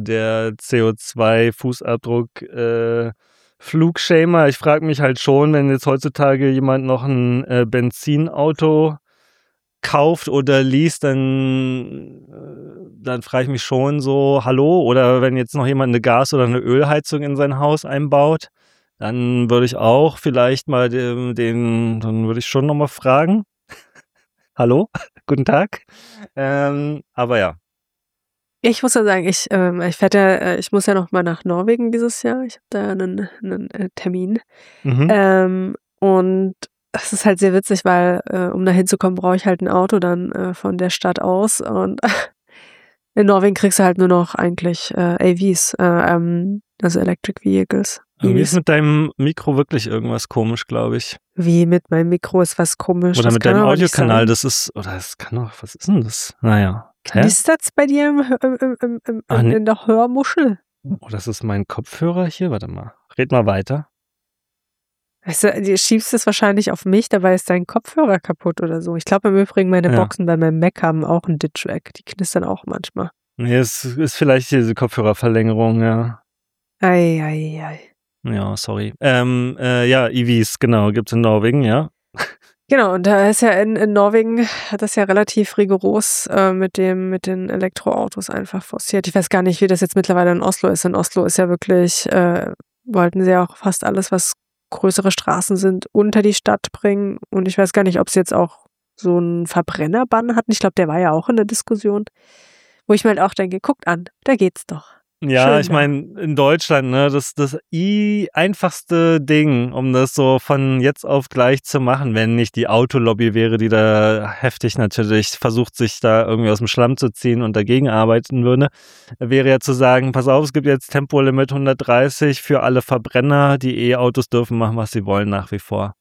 CO2-Fußabdruck Flugshamer. Ich frage mich halt schon, wenn jetzt heutzutage jemand noch ein Benzinauto kauft oder liest, dann frage ich mich schon so, hallo, oder wenn jetzt noch jemand eine Gas- oder eine Ölheizung in sein Haus einbaut, dann würde ich auch vielleicht mal dann würde ich schon nochmal fragen. Hallo, guten Tag. Aber ja. Ich muss ja sagen, ich muss ja noch mal nach Norwegen dieses Jahr. Ich habe da einen Termin. Und das ist halt sehr witzig, weil um da hinzukommen, brauche ich halt ein Auto dann von der Stadt aus. Und in Norwegen kriegst du halt nur noch eigentlich AVs, also Electric Vehicles. Irgendwie ist mit deinem Mikro wirklich irgendwas komisch, glaube ich. Wie mit meinem Mikro ist was komisch? Oder das mit deinem Audiokanal, das kann doch, was ist denn das? Naja. Knistert's bei dir in der Hörmuschel? Oh, das ist mein Kopfhörer hier, warte mal. Red mal weiter. Weißt du, du schiebst es wahrscheinlich auf mich, dabei ist dein Kopfhörer kaputt oder so. Ich glaube im Übrigen, meine Boxen bei meinem Mac haben auch einen Ditch-Rack. Die knistern auch manchmal. Nee, es ist vielleicht diese Kopfhörerverlängerung, ja. Ei. Ja, sorry. Ja, EVs, genau, gibt's in Norwegen, ja. Genau, und da ist ja in Norwegen hat das ja relativ rigoros mit den Elektroautos einfach forciert. Ich weiß gar nicht, wie das jetzt mittlerweile in Oslo ist. In Oslo ist ja wirklich, wollten sie ja auch fast alles, was größere Straßen sind, unter die Stadt bringen. Und ich weiß gar nicht, ob sie jetzt auch so einen Verbrennerbann hatten. Ich glaube, der war ja auch in der Diskussion. Wo ich mir halt auch denke, guckt an, da geht's doch. Ja, Schön ich meine, in Deutschland, ne, das einfachste Ding, um das so von jetzt auf gleich zu machen, wenn nicht die Autolobby wäre, die da heftig natürlich versucht, sich da irgendwie aus dem Schlamm zu ziehen und dagegen arbeiten würde, wäre ja zu sagen, pass auf, es gibt jetzt Tempolimit 130 für alle Verbrenner, die E-Autos dürfen machen, was sie wollen nach wie vor.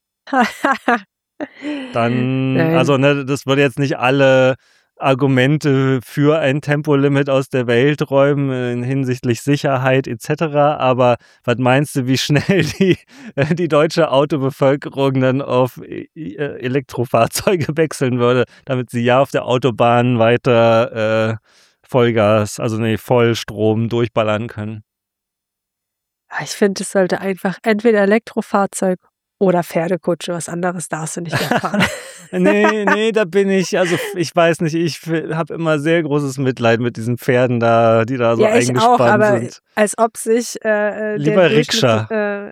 Dann, Nein. also ne, das würde jetzt nicht alle Argumente für ein Tempolimit aus der Welt räumen hinsichtlich Sicherheit etc. Aber was meinst du, wie schnell die deutsche Autobevölkerung dann auf Elektrofahrzeuge wechseln würde, damit sie ja auf der Autobahn weiter Vollgas, Vollstrom durchballern können? Ich finde, es sollte einfach entweder Elektrofahrzeug oder Pferdekutsche, was anderes darfst du nicht mehr fahren. Nee, da bin ich, also ich weiß nicht, ich habe immer sehr großes Mitleid mit diesen Pferden da, die da so eingespannt auch, aber sind. Als ob sich lieber Rikscha.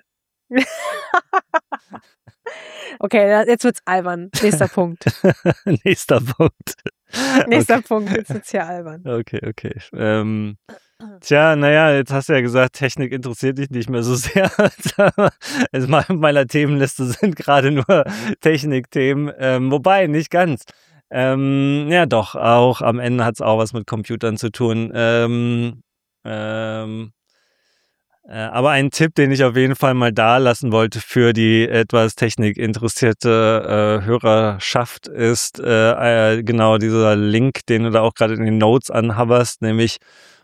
Okay, jetzt wird's albern. Nächster Punkt. Nächster Punkt. Nächster Punkt, jetzt wird's hier albern. Okay. Tja, naja, jetzt hast du ja gesagt, Technik interessiert dich nicht mehr so sehr. Also meiner Themenliste sind gerade nur Technikthemen, wobei nicht ganz. Ja doch, auch am Ende hat es auch was mit Computern zu tun. Aber ein Tipp, den ich auf jeden Fall mal da lassen wollte für die etwas technikinteressierte Hörerschaft, ist genau dieser Link, den du da auch gerade in den Notes anhaberst, nämlich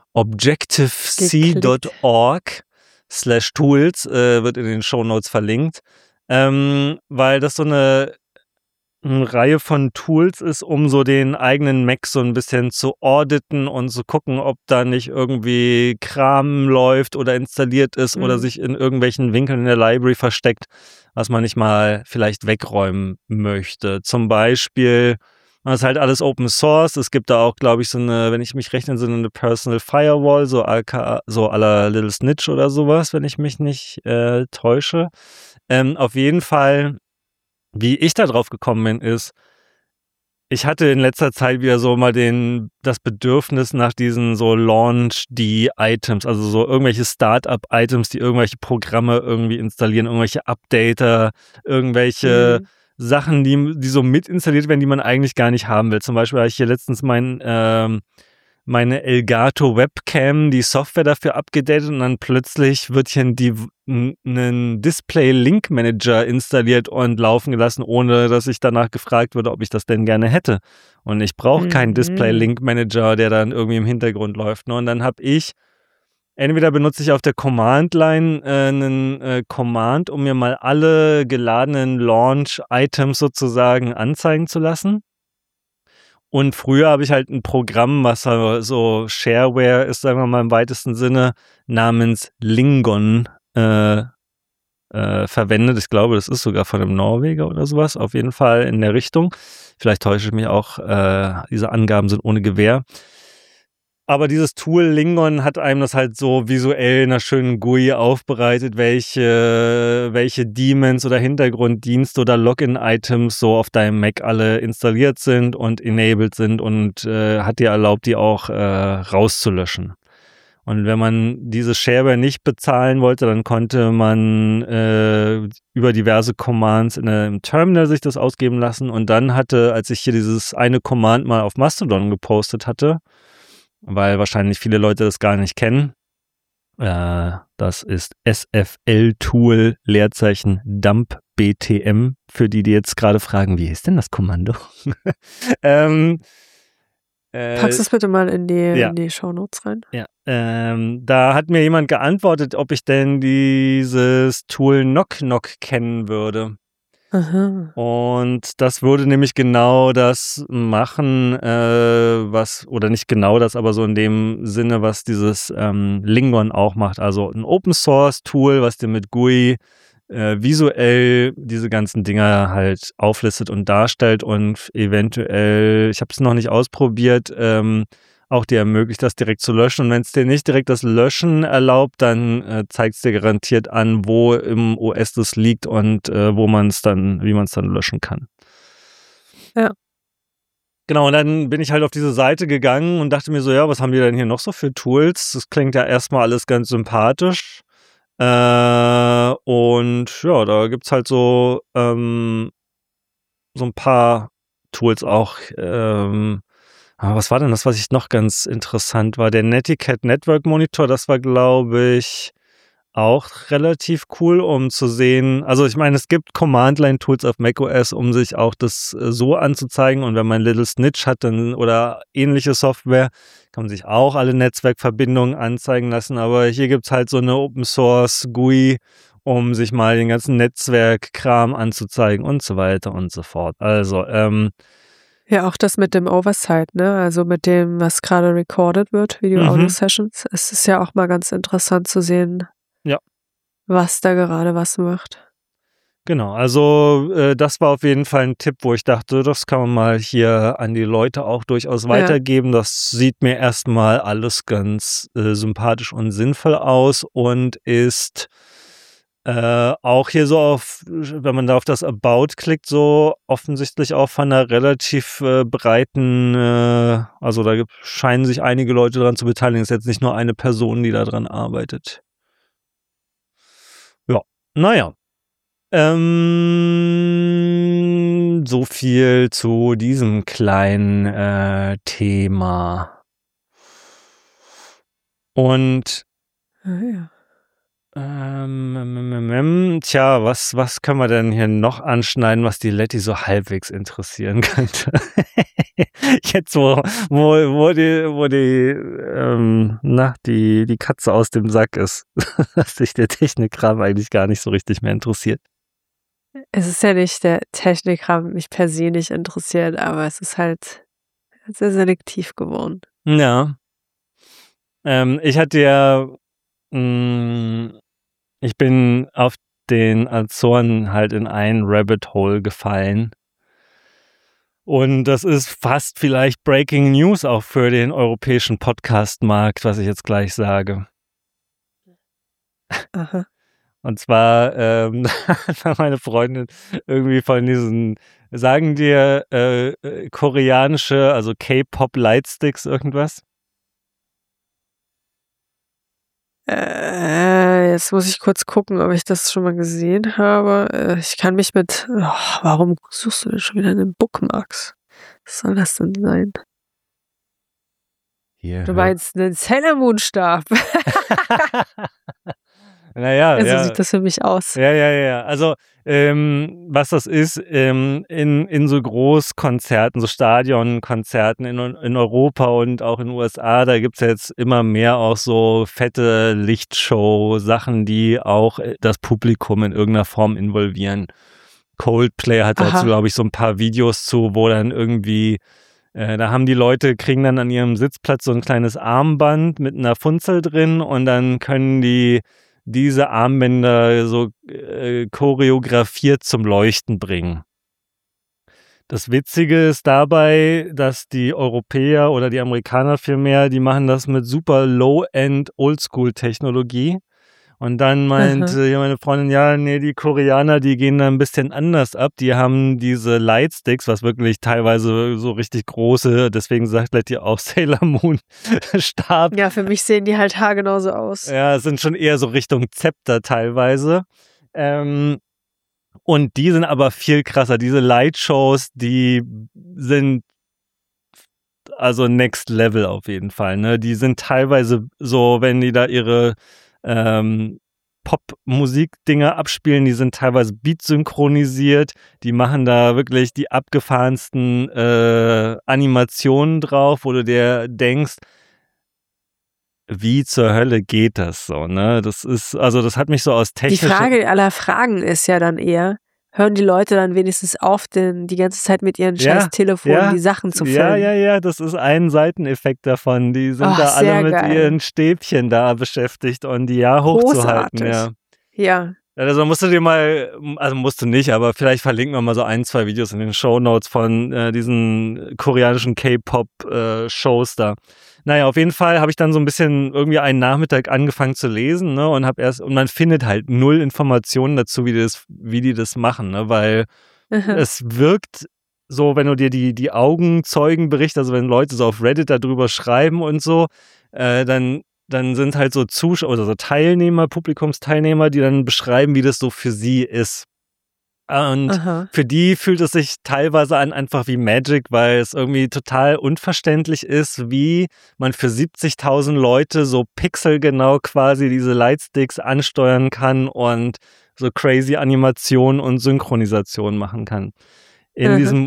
objective-c.org/tools wird in den Shownotes verlinkt, weil das so eine Reihe von Tools ist, um so den eigenen Mac so ein bisschen zu auditen und zu gucken, ob da nicht irgendwie Kram läuft oder installiert ist oder sich in irgendwelchen Winkeln in der Library versteckt, was man nicht mal vielleicht wegräumen möchte. Zum Beispiel, das ist halt alles Open Source. Es gibt da auch, glaube ich, so eine, wenn ich mich recht entsinne, eine Personal Firewall, so à la Little Snitch oder sowas, wenn ich mich nicht täusche. Auf jeden Fall, wie ich da drauf gekommen bin, ist, ich hatte in letzter Zeit wieder so mal das Bedürfnis nach diesen so Launch-D-Items, also so irgendwelche Startup-Items, die irgendwelche Programme irgendwie installieren, irgendwelche Updater, irgendwelche Sachen, die so mit installiert werden, die man eigentlich gar nicht haben will. Zum Beispiel habe ich hier letztens meine Elgato Webcam, die Software dafür abgedatet und dann plötzlich wird hier ein Display Link Manager installiert und laufen gelassen, ohne dass ich danach gefragt wurde, ob ich das denn gerne hätte. Und ich brauche keinen Display Link Manager, der dann irgendwie im Hintergrund läuft. Und dann habe ich, entweder benutze ich auf der Command-Line einen Command, um mir mal alle geladenen Launch-Items sozusagen anzeigen zu lassen. Und früher habe ich halt ein Programm, was so Shareware ist, sagen wir mal im weitesten Sinne, namens Lingon verwendet. Ich glaube, das ist sogar von einem Norweger oder sowas, auf jeden Fall in der Richtung. Vielleicht täusche ich mich auch, diese Angaben sind ohne Gewähr. Aber dieses Tool Lingon hat einem das halt so visuell in einer schönen GUI aufbereitet, welche Daemons oder Hintergrunddienste oder Login-Items so auf deinem Mac alle installiert sind und enabled sind und hat dir erlaubt, die auch rauszulöschen. Und wenn man diese Shareware nicht bezahlen wollte, dann konnte man über diverse Commands im Terminal sich das ausgeben lassen. Und dann als ich hier dieses eine Command mal auf Mastodon gepostet hatte, weil wahrscheinlich viele Leute das gar nicht kennen. Das ist SFL-Tool Leerzeichen dump BTM, für die jetzt gerade fragen, wie ist denn das Kommando? Packst es bitte mal in die Shownotes rein. Ja, da hat mir jemand geantwortet, ob ich denn dieses Tool Knock kennen würde. Aha. Und das würde nämlich genau das machen, oder nicht genau das, aber so in dem Sinne, was dieses Lingon auch macht. Also ein Open-Source-Tool, was dir mit GUI visuell diese ganzen Dinger halt auflistet und darstellt und eventuell, ich habe es noch nicht ausprobiert, auch dir ermöglicht, das direkt zu löschen. Und wenn es dir nicht direkt das Löschen erlaubt, dann zeigt es dir garantiert an, wo im OS das liegt und wie man es dann löschen kann. Ja. Genau, und dann bin ich halt auf diese Seite gegangen und dachte mir so, ja, was haben die denn hier noch so für Tools? Das klingt ja erstmal alles ganz sympathisch. Und ja, da gibt's halt so ein paar Tools auch. Was war denn das, was ich noch ganz interessant war? Der Netiquette Network Monitor, das war, glaube ich, auch relativ cool, um zu sehen. Also ich meine, es gibt Command-Line-Tools auf macOS, um sich auch das so anzuzeigen. Und wenn man Little Snitch hat oder ähnliche Software, kann man sich auch alle Netzwerkverbindungen anzeigen lassen. Aber hier gibt's halt so eine Open-Source-GUI, um sich mal den ganzen Netzwerkkram anzuzeigen und so weiter und so fort. Also, ja, auch das mit dem Oversight, ne? Also mit dem, was gerade recorded wird, Video-Audio-Sessions. Es ist ja auch mal ganz interessant zu sehen, was da gerade was macht. Genau, also das war auf jeden Fall ein Tipp, wo ich dachte, das kann man mal hier an die Leute auch durchaus weitergeben. Das sieht mir erstmal alles ganz sympathisch und sinnvoll aus und ist Auch hier so wenn man da auf das About klickt, so offensichtlich auch von einer relativ breiten, also da scheinen sich einige Leute daran zu beteiligen. Es ist jetzt nicht nur eine Person, die da dran arbeitet. Ja, naja. So viel zu diesem kleinen Thema. Und ja. Tja, was können wir denn hier noch anschneiden, was die Letty so halbwegs interessieren könnte? Jetzt, wo die Katze aus dem Sack ist, dass sich der Technikkram eigentlich gar nicht so richtig mehr interessiert. Es ist ja nicht der Technikkram mich per se nicht interessiert, aber es ist halt sehr selektiv geworden. Ja. Ich hatte ja ich bin auf den Azoren halt in ein Rabbit Hole gefallen. Und das ist fast vielleicht Breaking News auch für den europäischen Podcast-Markt, was ich jetzt gleich sage. Aha. Und zwar hat meine Freundin irgendwie von diesen, sagen dir koreanische, also K-Pop Lightsticks irgendwas? Jetzt muss ich kurz gucken, ob ich das schon mal gesehen habe. Ich kann mich warum suchst du denn schon wieder in Bookmarks? Was soll das denn sein? Hier, du meinst einen Sailor Moon Stab. Naja, so ja. sieht das für mich aus. Ja. Also, was das ist, in so Großkonzerten, so Stadionkonzerten in Europa und auch in den USA, da gibt's ja jetzt immer mehr auch so fette Lichtshow-Sachen, die auch das Publikum in irgendeiner Form involvieren. Coldplay hat dazu, glaube ich, so ein paar Videos zu, wo dann irgendwie da haben die Leute, kriegen dann an ihrem Sitzplatz so ein kleines Armband mit einer Funzel drin und dann können diese Armbänder so choreografiert zum Leuchten bringen. Das Witzige ist dabei, dass die Europäer oder die Amerikaner vielmehr, die machen das mit super Low-End Oldschool-Technologie. Und dann meinte meine Freundin, ja, nee, die Koreaner, die gehen da ein bisschen anders ab. Die haben diese Lightsticks, was wirklich teilweise so richtig große, deswegen sagt Letty auch Sailor Moon Stab. Ja, für mich sehen die halt haargenau so aus. Ja, sind schon eher so Richtung Zepter teilweise. Und die sind aber viel krasser. Diese Lightshows, die sind also Next Level auf jeden Fall. Ne? Die sind teilweise so, wenn die da ihre Pop-Musik-Dinger abspielen, die sind teilweise beat-synchronisiert, die machen da wirklich die abgefahrensten Animationen drauf, wo du dir denkst, wie zur Hölle geht das so, ne? Das hat mich so aus technischer... Die Frage aller Fragen ist ja dann eher, hören die Leute dann wenigstens auf, die ganze Zeit mit ihren scheiß Telefonen die Sachen zu filmen? Ja, das ist ein Seiteneffekt davon. Die sind da alle mit ihren Stäbchen da beschäftigt und die hochzuhalten. Ja. Also musst du dir mal, also musst du nicht, aber vielleicht verlinken wir mal so 1, 2 Videos in den Shownotes von diesen koreanischen K-Pop-Shows da. Naja, auf jeden Fall habe ich dann so ein bisschen irgendwie einen Nachmittag angefangen zu lesen, ne, und man findet halt null Informationen dazu, wie die das machen, ne, weil es wirkt so, wenn du dir die Augenzeugenberichte, also wenn Leute so auf Reddit darüber schreiben und so, dann sind halt so Zuschauer oder so Teilnehmer, Publikumsteilnehmer, die dann beschreiben, wie das so für sie ist. Und für die fühlt es sich teilweise an einfach wie Magic, weil es irgendwie total unverständlich ist, wie man für 70.000 Leute so pixelgenau quasi diese Lightsticks ansteuern kann und so crazy Animationen und Synchronisation machen kann. In diesem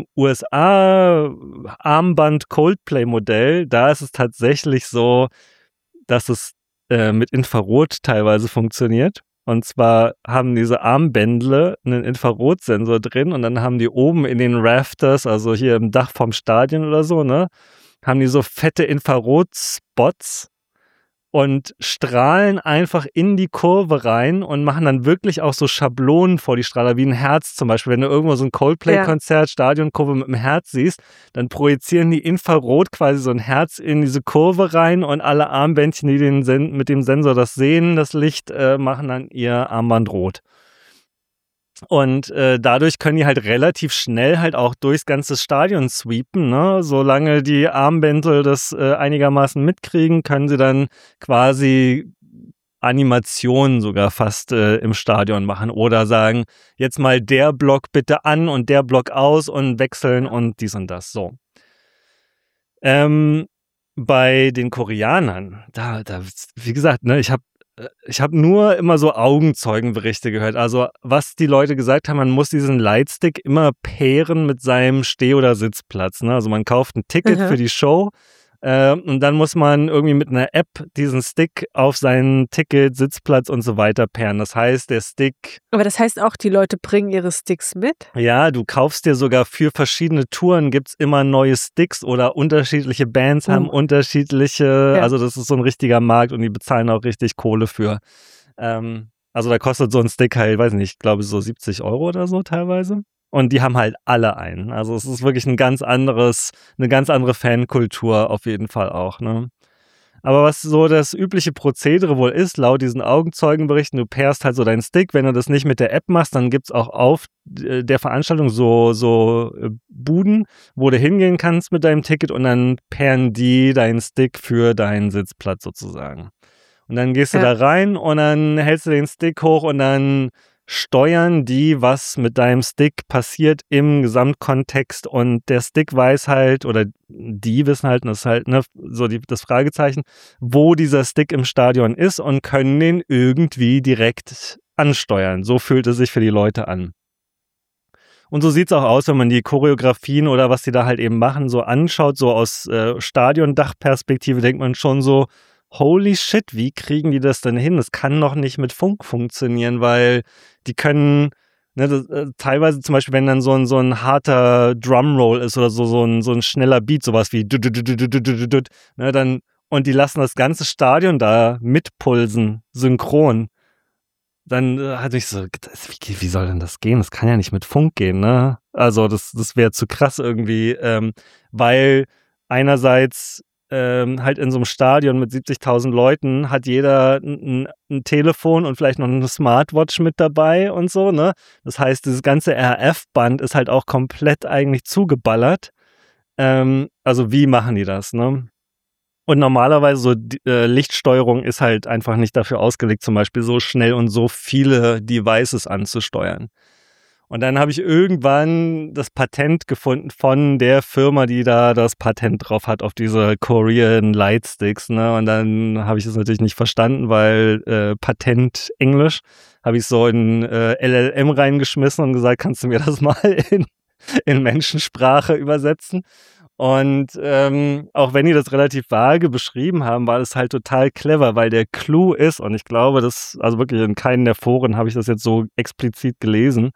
USA-Armband-Coldplay-Modell, da ist es tatsächlich so, dass es mit Infrarot teilweise funktioniert. Und zwar haben diese Armbändle einen Infrarotsensor drin und dann haben die oben in den Rafters, also hier im Dach vom Stadion oder so, ne, haben die so fette Infrarotspots und strahlen einfach in die Kurve rein und machen dann wirklich auch so Schablonen vor die Strahler, wie ein Herz zum Beispiel. Wenn du irgendwo so ein Coldplay-Konzert, Stadionkurve mit einem Herz siehst, dann projizieren die infrarot quasi so ein Herz in diese Kurve rein und alle Armbändchen, die mit dem Sensor das sehen, das Licht, machen dann ihr Armband rot. Und dadurch können die halt relativ schnell halt auch durchs ganze Stadion sweepen, ne? Solange die Armbändel das einigermaßen mitkriegen, können sie dann quasi Animationen sogar fast im Stadion machen oder sagen, jetzt mal der Block bitte an und der Block aus und wechseln und dies und das, so. Bei den Koreanern, da, wie gesagt, ne, ich habe nur immer so Augenzeugenberichte gehört. Also was die Leute gesagt haben, man muss diesen Lightstick immer pairen mit seinem Steh- oder Sitzplatz. Ne? Also man kauft ein Ticket für die Show und dann muss man irgendwie mit einer App diesen Stick auf seinen Ticket, Sitzplatz und so weiter pairen. Das heißt, der Stick... Aber das heißt auch, die Leute bringen ihre Sticks mit? Ja, du kaufst dir sogar für verschiedene Touren, gibt's immer neue Sticks oder unterschiedliche Bands haben unterschiedliche, also das ist so ein richtiger Markt und die bezahlen auch richtig Kohle für. Also da kostet so ein Stick halt, weiß nicht, ich glaube so 70 € oder so teilweise. Und die haben halt alle einen. Also es ist wirklich eine ganz andere Fankultur auf jeden Fall auch, ne? Aber was so das übliche Prozedere wohl ist, laut diesen Augenzeugenberichten, du pairst halt so deinen Stick. Wenn du das nicht mit der App machst, dann gibt's auch auf der Veranstaltung so Buden, wo du hingehen kannst mit deinem Ticket und dann pairen die deinen Stick für deinen Sitzplatz sozusagen. Und dann gehst du da rein und dann hältst du den Stick hoch und dann steuern die, was mit deinem Stick passiert im Gesamtkontext und der Stick weiß halt, oder die wissen halt, das ist halt so das Fragezeichen, wo dieser Stick im Stadion ist und können den irgendwie direkt ansteuern. So fühlt es sich für die Leute an. Und so sieht es auch aus, wenn man die Choreografien oder was die da halt eben machen, so anschaut, so aus Stadiondachperspektive denkt man schon so, holy shit, wie kriegen die das denn hin? Das kann doch nicht mit Funk funktionieren, weil die können, teilweise zum Beispiel, wenn dann so ein harter Drumroll ist oder so ein schneller Beat, sowas wie dann, und die lassen das ganze Stadion da mitpulsen, synchron. Dann hatte ich so, wie soll denn das gehen? Das kann ja nicht mit Funk gehen, ne? Also das wäre zu krass irgendwie, weil einerseits halt in so einem Stadion mit 70.000 Leuten hat jeder ein Telefon und vielleicht noch eine Smartwatch mit dabei und so, ne? Das heißt, dieses ganze RF-Band ist halt auch komplett eigentlich zugeballert. Also wie machen die das, ne? Und normalerweise so Lichtsteuerung ist halt einfach nicht dafür ausgelegt, zum Beispiel so schnell und so viele Devices anzusteuern. Und dann habe ich irgendwann das Patent gefunden von der Firma, die da das Patent drauf hat, auf diese Korean Lightsticks, ne? Und dann habe ich das natürlich nicht verstanden, weil Patent Englisch, habe ich so in LLM reingeschmissen und gesagt, kannst du mir das mal in Menschensprache übersetzen? Und auch wenn die das relativ vage beschrieben haben, war das halt total clever, weil der Clou ist, und ich glaube, also wirklich in keinen der Foren habe ich das jetzt so explizit gelesen,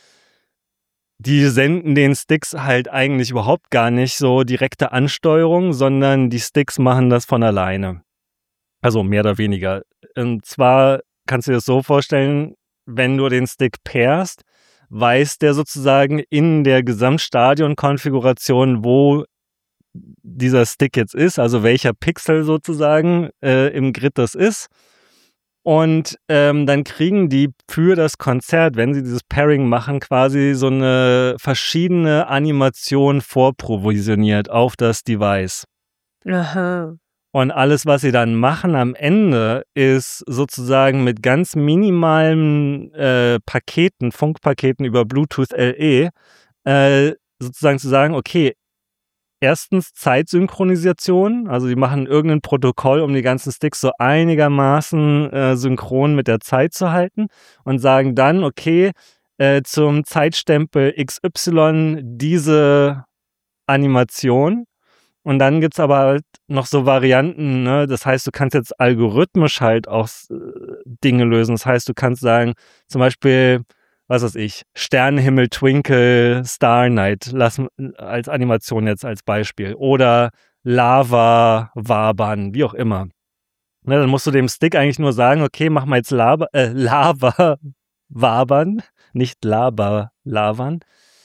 die senden den Sticks halt eigentlich überhaupt gar nicht so direkte Ansteuerung, sondern die Sticks machen das von alleine. Also mehr oder weniger. Und zwar kannst du dir das so vorstellen, wenn du den Stick pairst, weiß der sozusagen in der Gesamtstadion-Konfiguration, wo dieser Stick jetzt ist, also welcher Pixel sozusagen im Grid das ist. Und dann kriegen die für das Konzert, wenn sie dieses Pairing machen, quasi so eine verschiedene Animation vorprovisioniert auf das Device. Aha. Und alles, was sie dann machen am Ende, ist sozusagen mit ganz minimalen Paketen, Funkpaketen über Bluetooth LE, sozusagen zu sagen, okay, erstens Zeitsynchronisation, also die machen irgendein Protokoll, um die ganzen Sticks so einigermaßen synchron mit der Zeit zu halten und sagen dann, okay, zum Zeitstempel XY diese Animation. Und dann gibt's aber halt noch so Varianten, ne? Das heißt, du kannst jetzt algorithmisch halt auch Dinge lösen. Das heißt, du kannst sagen, zum Beispiel, was weiß ich, Sternenhimmel, Twinkle, Star Night, lassen als Animation jetzt als Beispiel. Oder Lava, Wabern, wie auch immer. Ne, dann musst du dem Stick eigentlich nur sagen, okay, mach mal jetzt Lava wabern, nicht Lava lavern.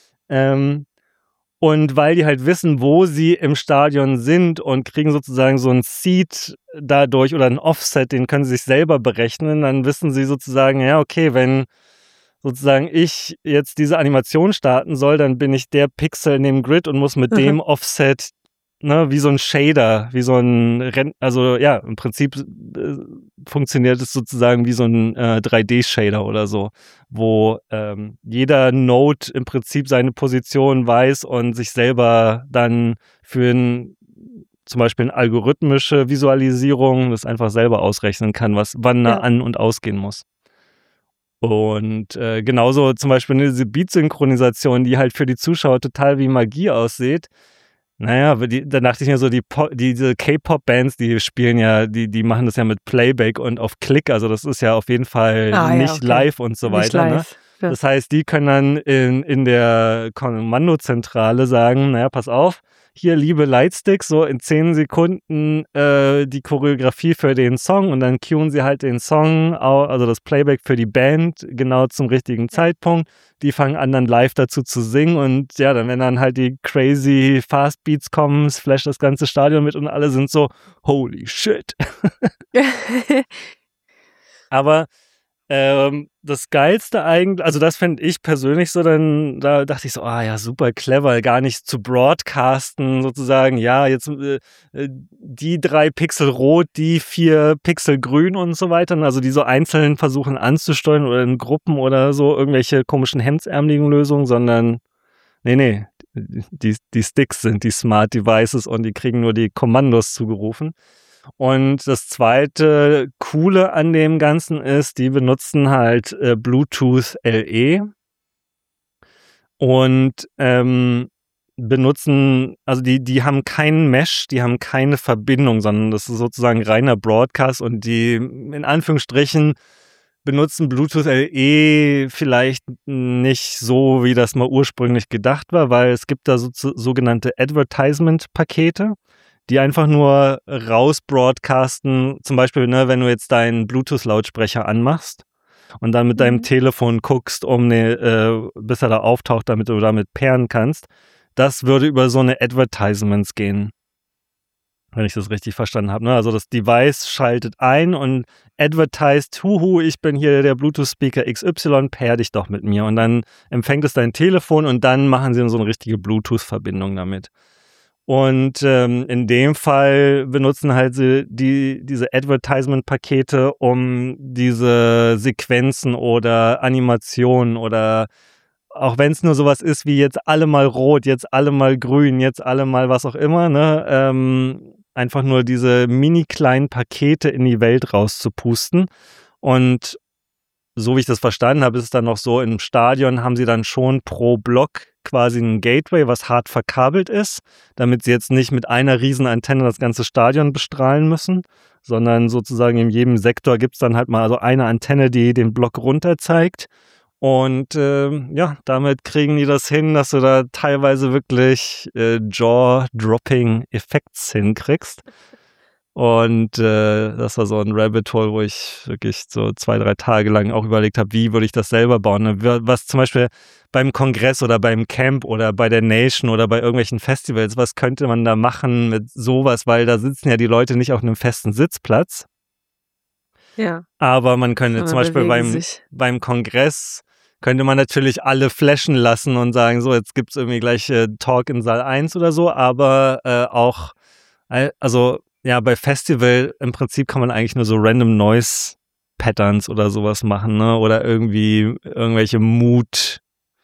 Und weil die halt wissen, wo sie im Stadion sind und kriegen sozusagen so ein Seed dadurch oder ein Offset, den können sie sich selber berechnen, dann wissen sie sozusagen, ja, okay, wenn sozusagen ich jetzt diese Animation starten soll, dann bin ich der Pixel in dem Grid und muss mit dem Offset, ne, wie so ein Shader, wie so ein also ja, im Prinzip funktioniert es sozusagen wie so ein 3D-Shader oder so, wo jeder Node im Prinzip seine Position weiß und sich selber dann für zum Beispiel eine algorithmische Visualisierung das einfach selber ausrechnen kann, wann er an- und ausgehen muss. Und genauso zum Beispiel diese Beat-Synchronisation, die halt für die Zuschauer total wie Magie aussieht. Naja, da dachte ich mir so, diese K-Pop-Bands, die spielen ja, die machen das ja mit Playback und auf Klick, also das ist ja auf jeden Fall nicht live und so weiter. Ne? Ja. Das heißt, die können dann in der Kommandozentrale sagen, naja, pass auf, hier, liebe Lightsticks, so in 10 Sekunden die Choreografie für den Song und dann cueen sie halt den Song, also das Playback für die Band, genau zum richtigen Zeitpunkt. Die fangen an, dann live dazu zu singen und ja, dann wenn dann halt die crazy Fast Beats kommen, flasht das ganze Stadion mit und alle sind so, holy shit. Aber das Geilste eigentlich, also das fände ich persönlich so, dann da dachte ich so, ja, super clever, gar nicht zu broadcasten sozusagen, ja, jetzt die 3 Pixel rot, die 4 Pixel grün und so weiter, also die so einzeln versuchen anzusteuern oder in Gruppen oder so irgendwelche komischen hemdsärmeligen Lösungen, sondern nee, die Sticks sind die Smart Devices und die kriegen nur die Kommandos zugerufen. Und das zweite Coole an dem Ganzen ist, die benutzen halt Bluetooth LE und benutzen, also die haben keinen Mesh, die haben keine Verbindung, sondern das ist sozusagen reiner Broadcast und die in Anführungsstrichen benutzen Bluetooth LE vielleicht nicht so, wie das mal ursprünglich gedacht war, weil es gibt da sogenannte Advertisement-Pakete, die einfach nur rausbroadcasten, zum Beispiel, ne, wenn du jetzt deinen Bluetooth-Lautsprecher anmachst und dann mit deinem Telefon guckst, bis er da auftaucht, damit du damit pairen kannst, das würde über so eine Advertisements gehen, wenn ich das richtig verstanden habe. Ne? Also das Device schaltet ein und advertised, ich bin hier der Bluetooth-Speaker XY, pair dich doch mit mir. Und dann empfängt es dein Telefon und dann machen sie so eine richtige Bluetooth-Verbindung damit. Und in dem Fall benutzen halt sie diese Advertisement-Pakete, um diese Sequenzen oder Animationen oder auch wenn es nur sowas ist wie jetzt alle mal rot, jetzt alle mal grün, jetzt alle mal was auch immer, ne, einfach nur diese mini kleinen Pakete in die Welt rauszupusten. Und so wie ich das verstanden habe, ist es dann noch so, im Stadion haben sie dann schon pro Block quasi ein Gateway, was hart verkabelt ist, damit sie jetzt nicht mit einer riesen Antenne das ganze Stadion bestrahlen müssen, sondern sozusagen in jedem Sektor gibt es dann halt mal also eine Antenne, die den Block runter zeigt. Und ja, damit kriegen die das hin, dass du da teilweise wirklich Jaw-Dropping-Effekts hinkriegst. Und das war so ein Rabbit Hole, wo ich wirklich so 2-3 Tage lang auch überlegt habe, wie würde ich das selber bauen. Was zum Beispiel beim Kongress oder beim Camp oder bei der Nation oder bei irgendwelchen Festivals, was könnte man da machen mit sowas, weil da sitzen ja die Leute nicht auf einem festen Sitzplatz. Ja. Aber man könnte zum Beispiel beim Kongress könnte man natürlich alle flashen lassen und sagen, so, jetzt gibt's irgendwie gleich Talk in Saal 1 oder so, aber auch, also ja, bei Festival im Prinzip kann man eigentlich nur so Random Noise Patterns oder sowas machen, ne? Oder irgendwie irgendwelche Mood.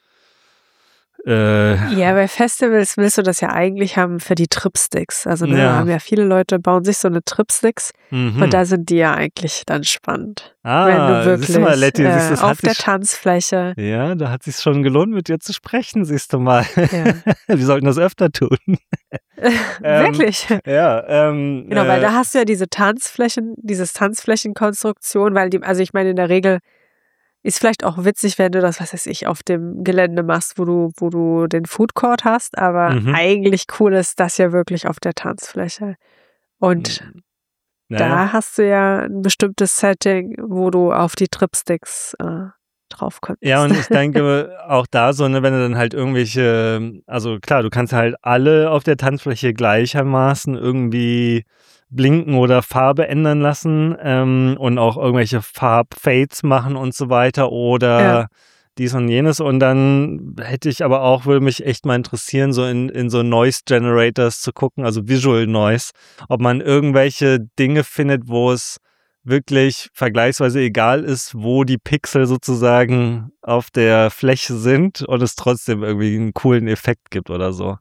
Ja, bei Festivals willst du das ja eigentlich haben für die Tripsticks. Also da haben ja viele Leute, bauen sich so eine Tripsticks und da sind die ja eigentlich dann spannend. Wenn du wirklich mal, Letty, auf der Tanzfläche. Ja, da hat es sich schon gelohnt, mit dir zu sprechen, siehst du mal. Ja. Wir sollten das öfter tun. Wirklich? Ja. Genau, weil da hast du ja dieses Tanzflächenkonstruktion, weil also ich meine, in der Regel ist vielleicht auch witzig, wenn du das, was weiß ich, auf dem Gelände machst, wo du den Food Court hast, aber eigentlich cool ist das ja wirklich auf der Tanzfläche. Und Da hast du ja ein bestimmtes Setting, wo du auf die Tripsticks drauf konntest. Ja, und ich denke auch da so, ne, wenn du dann halt irgendwelche, also klar, du kannst halt alle auf der Tanzfläche gleichermaßen irgendwie blinken oder Farbe ändern lassen und auch irgendwelche Farbfades machen und so weiter oder dies und jenes. Und dann würde mich echt mal interessieren, so in so Noise Generators zu gucken, also Visual Noise, ob man irgendwelche Dinge findet, wo es wirklich vergleichsweise egal ist, wo die Pixel sozusagen auf der Fläche sind und es trotzdem irgendwie einen coolen Effekt gibt oder so.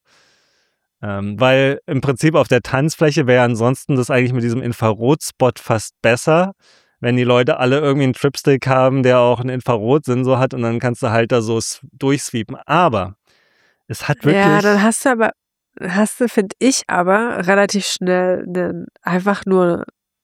Weil im Prinzip auf der Tanzfläche wäre ansonsten das eigentlich mit diesem Infrarotspot fast besser, wenn die Leute alle irgendwie einen Tripstick haben, der auch einen Infrarotsensor hat und dann kannst du halt da so durchsweepen. Aber es hat wirklich... Ja, dann hast du, finde ich, aber relativ schnell einfach nur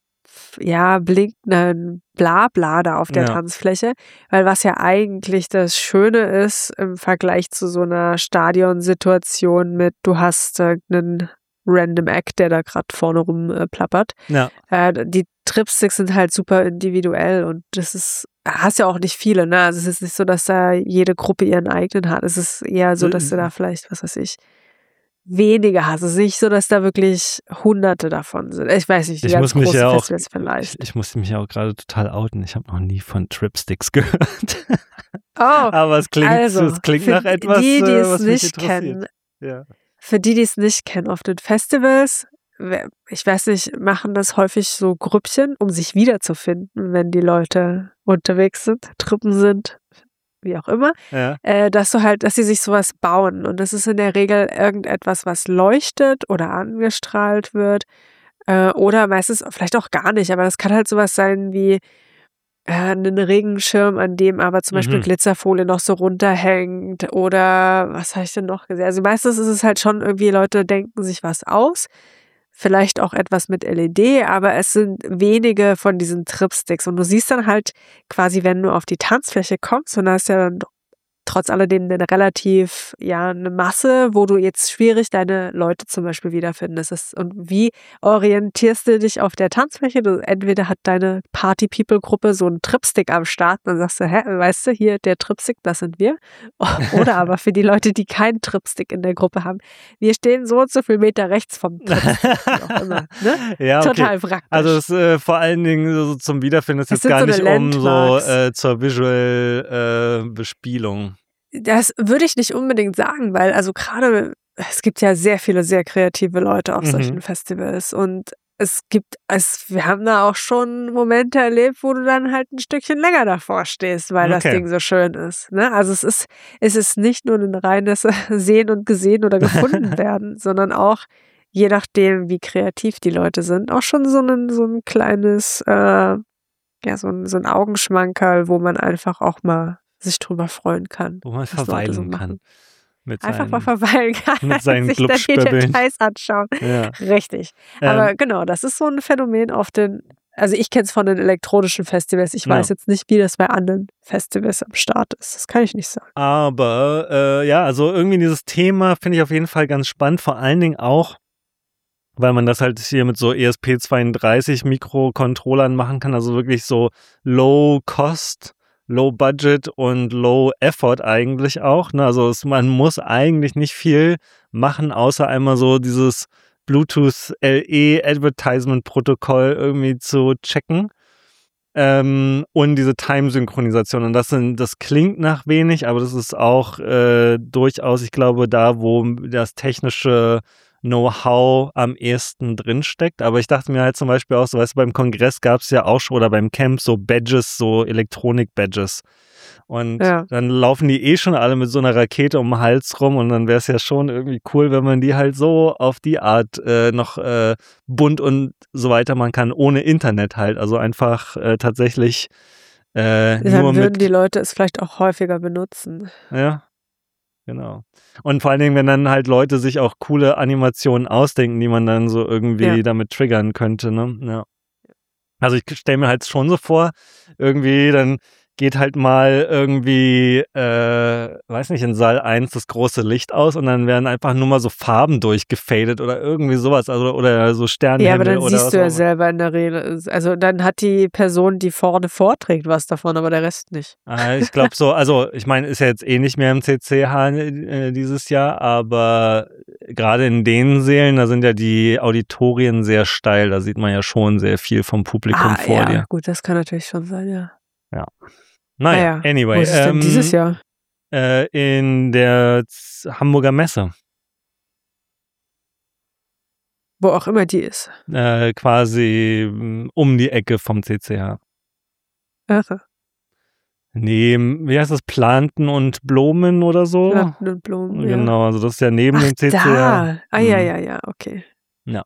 blinkenden Blabla da auf der Tanzfläche, weil was ja eigentlich das Schöne ist im Vergleich zu so einer Stadionsituation mit, du hast einen Random Act, der da gerade vorne rum plappert. Ja. Die Tripsticks sind halt super individuell und hast ja auch nicht viele, ne? Also es ist nicht so, dass da jede Gruppe ihren eigenen hat. Es ist eher so, dass du da vielleicht, was weiß ich, weniger hast. Es ist nicht so, dass da wirklich Hunderte davon sind. Ich weiß nicht, die ganz großen Festivals vielleicht. Ich musste mich ja auch gerade total outen. Ich habe noch nie von Tripsticks gehört. Oh, aber es klingt nach etwas, die was es mich nicht kennen. Ja. Für die es nicht kennen, auf den Festivals, ich weiß nicht, machen das häufig so Grüppchen, um sich wiederzufinden, wenn die Leute unterwegs sind, Truppen sind, wie auch immer, dass sie sich sowas bauen. Und das ist in der Regel irgendetwas, was leuchtet oder angestrahlt wird. Oder meistens vielleicht auch gar nicht, aber das kann halt sowas sein wie einen Regenschirm, an dem aber zum Beispiel Glitzerfolie noch so runterhängt oder was habe ich denn noch gesehen? Also meistens ist es halt schon irgendwie, Leute denken sich was aus, vielleicht auch etwas mit LED, aber es sind wenige von diesen Tripsticks und du siehst dann halt quasi, wenn du auf die Tanzfläche kommst und da ist ja dann trotz alledem eine Masse, wo du jetzt schwierig deine Leute zum Beispiel wiederfindest. Und wie orientierst du dich auf der Tanzfläche? Entweder hat deine Party-People-Gruppe so einen Tripstick am Start, dann sagst du, weißt du, hier der Tripstick, das sind wir. Oder aber für die Leute, die keinen Tripstick in der Gruppe haben, wir stehen so und so viel Meter rechts vom Tripstick. Auch immer, ne? Ja, okay. Total praktisch. Also es vor allen Dingen so zum Wiederfinden ist jetzt gar nicht um so zur Visual Bespielung. Das würde ich nicht unbedingt sagen, weil also gerade, es gibt ja sehr viele sehr kreative Leute auf solchen Festivals und wir haben da auch schon Momente erlebt, wo du dann halt ein Stückchen länger davor stehst, weil das Ding so schön ist. Ne? Also es ist nicht nur ein reines Sehen und gesehen oder gefunden werden, sondern auch, je nachdem, wie kreativ die Leute sind, auch schon so ein kleines, so ein Augenschmankerl, wo man einfach auch mal sich drüber freuen kann. Wo man verweilen kann. Mal verweilen kann. Mit seinen sich dann die Details anschauen. Ja. Richtig. Aber genau, das ist so ein Phänomen also ich kenne es von den elektronischen Festivals. Ich weiß jetzt nicht, wie das bei anderen Festivals am Start ist. Das kann ich nicht sagen. Aber also irgendwie dieses Thema finde ich auf jeden Fall ganz spannend. Vor allen Dingen auch, weil man das halt hier mit so ESP32 Mikrocontrollern machen kann. Also wirklich so Low Cost, Low Budget und Low Effort eigentlich auch. Ne? Also man muss eigentlich nicht viel machen, außer einmal so dieses Bluetooth LE Advertisement Protokoll irgendwie zu checken. Und diese Time-Synchronisation. Und das klingt nach wenig, aber das ist auch durchaus, ich glaube, da, wo das technische Know-how am ehesten drinsteckt. Aber ich dachte mir halt zum Beispiel auch so, weißt du, beim Kongress gab es ja auch schon, oder beim Camp so Badges, so Elektronik-Badges. Und dann laufen die schon alle mit so einer Rakete um den Hals rum und dann wäre es ja schon irgendwie cool, wenn man die halt so auf die Art noch bunt und so weiter machen kann, ohne Internet halt. Also einfach tatsächlich dann nur würden die Leute es vielleicht auch häufiger benutzen. Ja. Genau. Und vor allen Dingen, wenn dann halt Leute sich auch coole Animationen ausdenken, die man dann so irgendwie damit triggern könnte, ne? Ja. Also ich stelle mir halt schon so vor, irgendwie dann geht halt mal irgendwie, weiß nicht, in Saal 1 das große Licht aus und dann werden einfach nur mal so Farben durchgefadet oder irgendwie sowas, also oder so Sternenhimmel Ja, aber dann oder siehst was du auch ja immer. selber in der Regel, also dann hat die Person, die vorne vorträgt, was davon, aber der Rest nicht. Ich glaube so, also ich meine, ist ja jetzt eh nicht mehr im CCH dieses Jahr, aber gerade in den Sälen, da sind ja die Auditorien sehr steil, da sieht man ja schon sehr viel vom Publikum vor ja, dir. gut, das kann natürlich schon sein, ja. Ja. Naja, Wo anyway. ist es denn dieses Jahr? In der Hamburger Messe. Wo auch immer die ist. Quasi um die Ecke vom CCH. Irre. Nee, wie heißt das? Planten und Blumen oder so? Planten und Blumen, ja. Genau, also das ist ja neben dem CCH. Da. Ja, okay. Ja.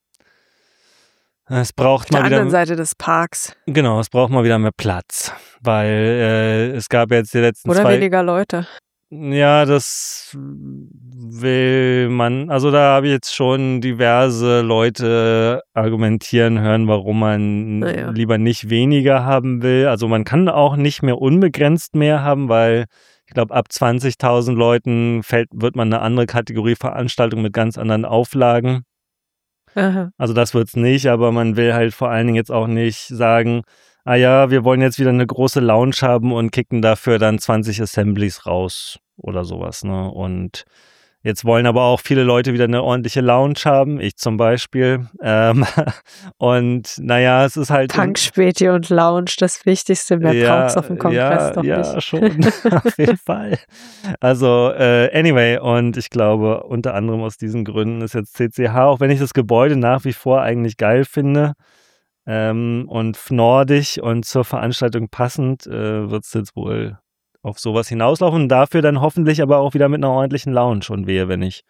Es braucht Auf der mal wieder. anderen Seite des Parks. Genau, es braucht mal wieder mehr Platz, weil es gab jetzt die letzten Oder 2. weniger Leute. Ja, das will man, also da habe ich jetzt schon diverse Leute argumentieren hören, warum man lieber nicht weniger haben will. Also man kann auch nicht mehr unbegrenzt mehr haben, weil ich glaube, ab 20.000 Leuten wird man eine andere Kategorie Veranstaltung mit ganz anderen Auflagen. Aha. Also das wird's nicht, aber man will halt vor allen Dingen jetzt auch nicht sagen, ah ja, wir wollen jetzt wieder eine große Lounge haben und kicken dafür dann 20 Assemblies raus oder sowas, ne? Und jetzt wollen aber auch viele Leute wieder eine ordentliche Lounge haben, ich zum Beispiel. Und naja, es ist halt... Punkspäti und Lounge, das Wichtigste, mehr braucht's auf dem Kongress doch nicht. Ja, schon, auf jeden Fall. Also, anyway, und ich glaube, unter anderem aus diesen Gründen ist jetzt CCH, auch wenn ich das Gebäude nach wie vor eigentlich geil finde, und nordisch und zur Veranstaltung passend, wird es jetzt wohl auf sowas hinauslaufen und dafür dann hoffentlich aber auch wieder mit einer ordentlichen Lounge und wehe, wenn nicht.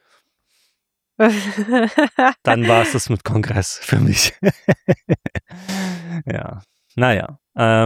Dann war es das mit Kongress für mich. Ja, naja.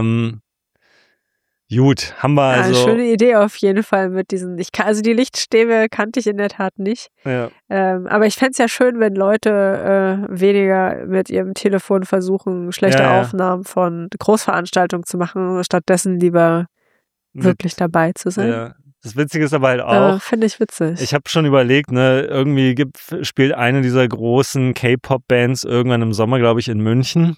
Gut, haben wir also... schöne Idee auf jeden Fall mit diesen, also die Lichtstäbe kannte ich in der Tat nicht. Ja. Aber ich fände es ja schön, wenn Leute weniger mit ihrem Telefon versuchen, schlechte Aufnahmen von Großveranstaltungen zu machen, stattdessen lieber wirklich dabei zu sein. Ja. Das Witzige ist aber halt auch, finde ich witzig. Ich habe schon überlegt, ne, irgendwie spielt eine dieser großen K-Pop-Bands irgendwann im Sommer, glaube ich, in München.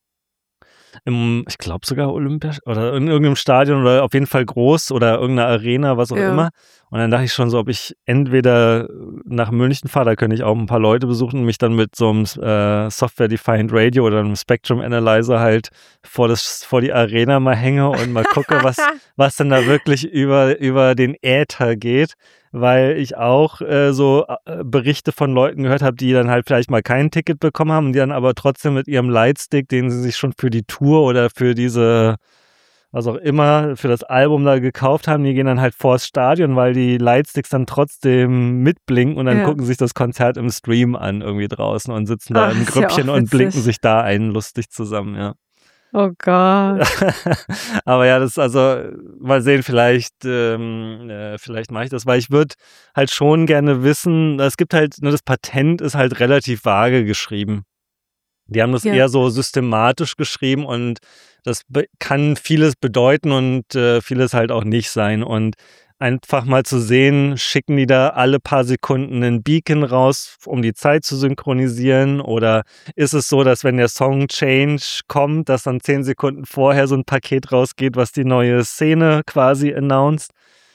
Ich glaube sogar Olympisch oder in irgendeinem Stadion oder auf jeden Fall groß oder irgendeiner Arena, was auch immer. Und dann dachte ich schon so, ob ich entweder nach München fahre, da könnte ich auch ein paar Leute besuchen und mich dann mit so einem Software-Defined Radio oder einem Spectrum Analyzer halt vor die Arena mal hänge und mal gucke, was denn da wirklich über den Äther geht. Weil ich auch so Berichte von Leuten gehört habe, die dann halt vielleicht mal kein Ticket bekommen haben, die dann aber trotzdem mit ihrem Lightstick, den sie sich schon für die Tour oder für diese, was auch immer, für das Album da gekauft haben, die gehen dann halt vors Stadion, weil die Lightsticks dann trotzdem mitblinken und dann gucken sie sich das Konzert im Stream an irgendwie draußen und sitzen da im Grüppchen und blinken sich da ein lustig zusammen, ja. Oh Gott. Aber ja, das ist also, mal sehen, vielleicht mache ich das, weil ich würde halt schon gerne wissen, es gibt halt, das Patent ist halt relativ vage geschrieben. Die haben das eher so systematisch geschrieben und das kann vieles bedeuten und vieles halt auch nicht sein. Und einfach mal zu sehen, schicken die da alle paar Sekunden einen Beacon raus, um die Zeit zu synchronisieren? Oder ist es so, dass wenn der Song Change kommt, dass dann 10 Sekunden vorher so ein Paket rausgeht, was die neue Szene quasi announced?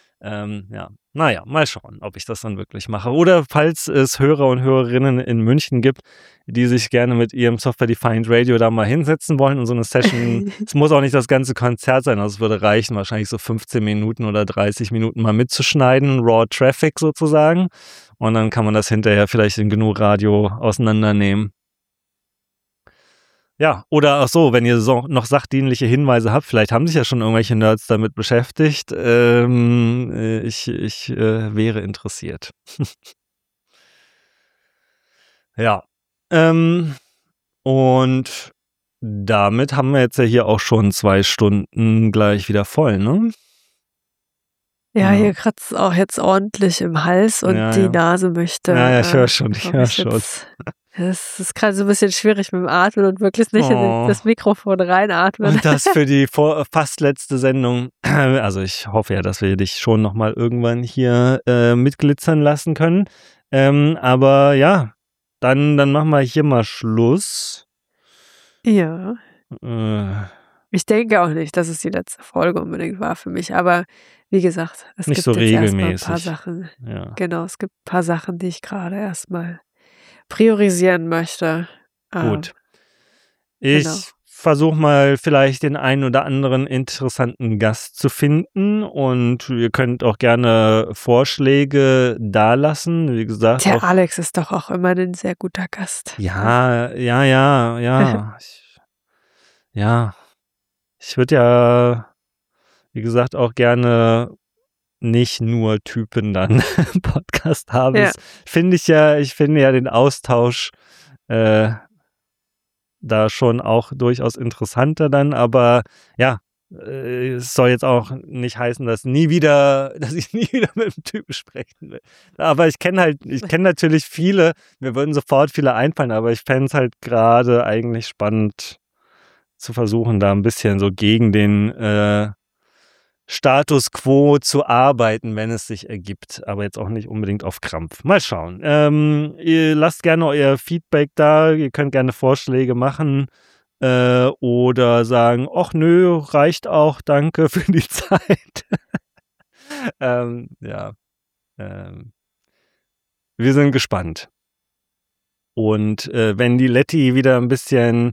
Naja, mal schauen, ob ich das dann wirklich mache. Oder falls es Hörer und Hörerinnen in München gibt, die sich gerne mit ihrem Software-Defined Radio da mal hinsetzen wollen und so eine Session, es muss auch nicht das ganze Konzert sein, also es würde reichen, wahrscheinlich so 15 Minuten oder 30 Minuten mal mitzuschneiden, Raw Traffic sozusagen. Und dann kann man das hinterher vielleicht in GNU Radio auseinandernehmen. Ja, oder auch so, wenn ihr noch sachdienliche Hinweise habt, vielleicht haben sich ja schon irgendwelche Nerds damit beschäftigt. Ich wäre interessiert. Ja. Und damit haben wir jetzt ja hier auch schon 2 Stunden gleich wieder voll, ne? Ja, hier kratzt es auch jetzt ordentlich im Hals und die Nase möchte. Ja, ich höre schon. Es ist gerade so ein bisschen schwierig mit dem Atmen und wirklich nicht in das Mikrofon reinatmen. Und das für die fast letzte Sendung. Also ich hoffe ja, dass wir dich schon nochmal irgendwann hier mitglitzern lassen können. Aber ja, dann machen wir hier mal Schluss. Ja. Ich denke auch nicht, dass es die letzte Folge unbedingt war für mich. Aber wie gesagt, es nicht gibt so jetzt regelmäßig. erstmal ein paar Sachen. Ja. Genau, es gibt ein paar Sachen, die ich gerade erstmal priorisieren möchte. Gut. Ich versuche mal vielleicht den einen oder anderen interessanten Gast zu finden und ihr könnt auch gerne Vorschläge dalassen. Wie gesagt, der Alex ist doch auch immer ein sehr guter Gast. Ja. Ich würde ja, wie gesagt, auch gerne nicht nur Typen dann im Podcast haben. Ja. Ich finde ja den Austausch da schon auch durchaus interessanter dann, aber ja, es soll jetzt auch nicht heißen, dass ich nie wieder mit einem Typen sprechen will. Aber ich kenne natürlich viele, mir würden sofort viele einfallen, aber ich fände es halt gerade eigentlich spannend zu versuchen, da ein bisschen so gegen den Status quo zu arbeiten, wenn es sich ergibt, aber jetzt auch nicht unbedingt auf Krampf. Mal schauen. Ihr lasst gerne euer Feedback da, ihr könnt gerne Vorschläge machen oder sagen, ach nö, reicht auch, danke für die Zeit. Wir sind gespannt. Und wenn die Letty wieder ein bisschen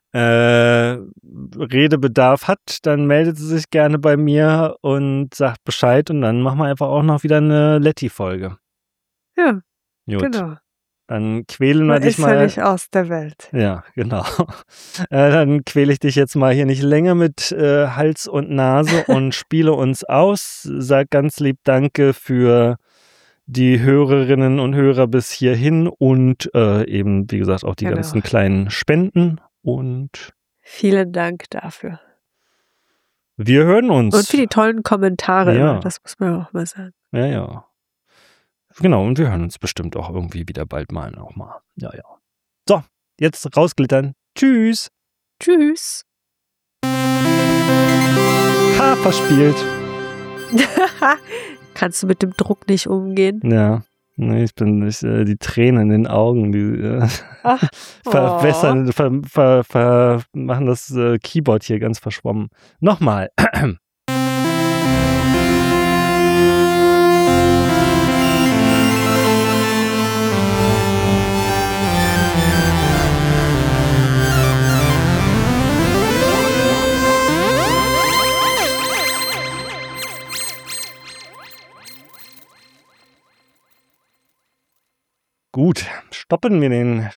Redebedarf hat, dann meldet sie sich gerne bei mir und sagt Bescheid und dann machen wir einfach auch noch wieder eine Letty-Folge. Ja, Gut. genau. Dann quälen wir dich mal. Ist ja nicht aus der Welt. Ja, genau. Dann quäle ich dich jetzt mal hier nicht länger mit Hals und Nase und spiele uns aus. Sag ganz lieb Danke für die Hörerinnen und Hörer bis hierhin und eben, wie gesagt, auch die ganzen kleinen Spenden. Und vielen Dank dafür. Wir hören uns. Und für die tollen Kommentare. Ja. Das muss man auch mal sagen. Ja. Genau, und wir hören uns bestimmt auch irgendwie wieder bald mal nochmal. Ja. So, jetzt rausglittern. Tschüss. Tschüss. Ha, verspielt. Kannst du mit dem Druck nicht umgehen? Ja. Nee, die Tränen in den Augen, die verwässern, machen das Keyboard hier ganz verschwommen. Nochmal. Gut, stoppen wir den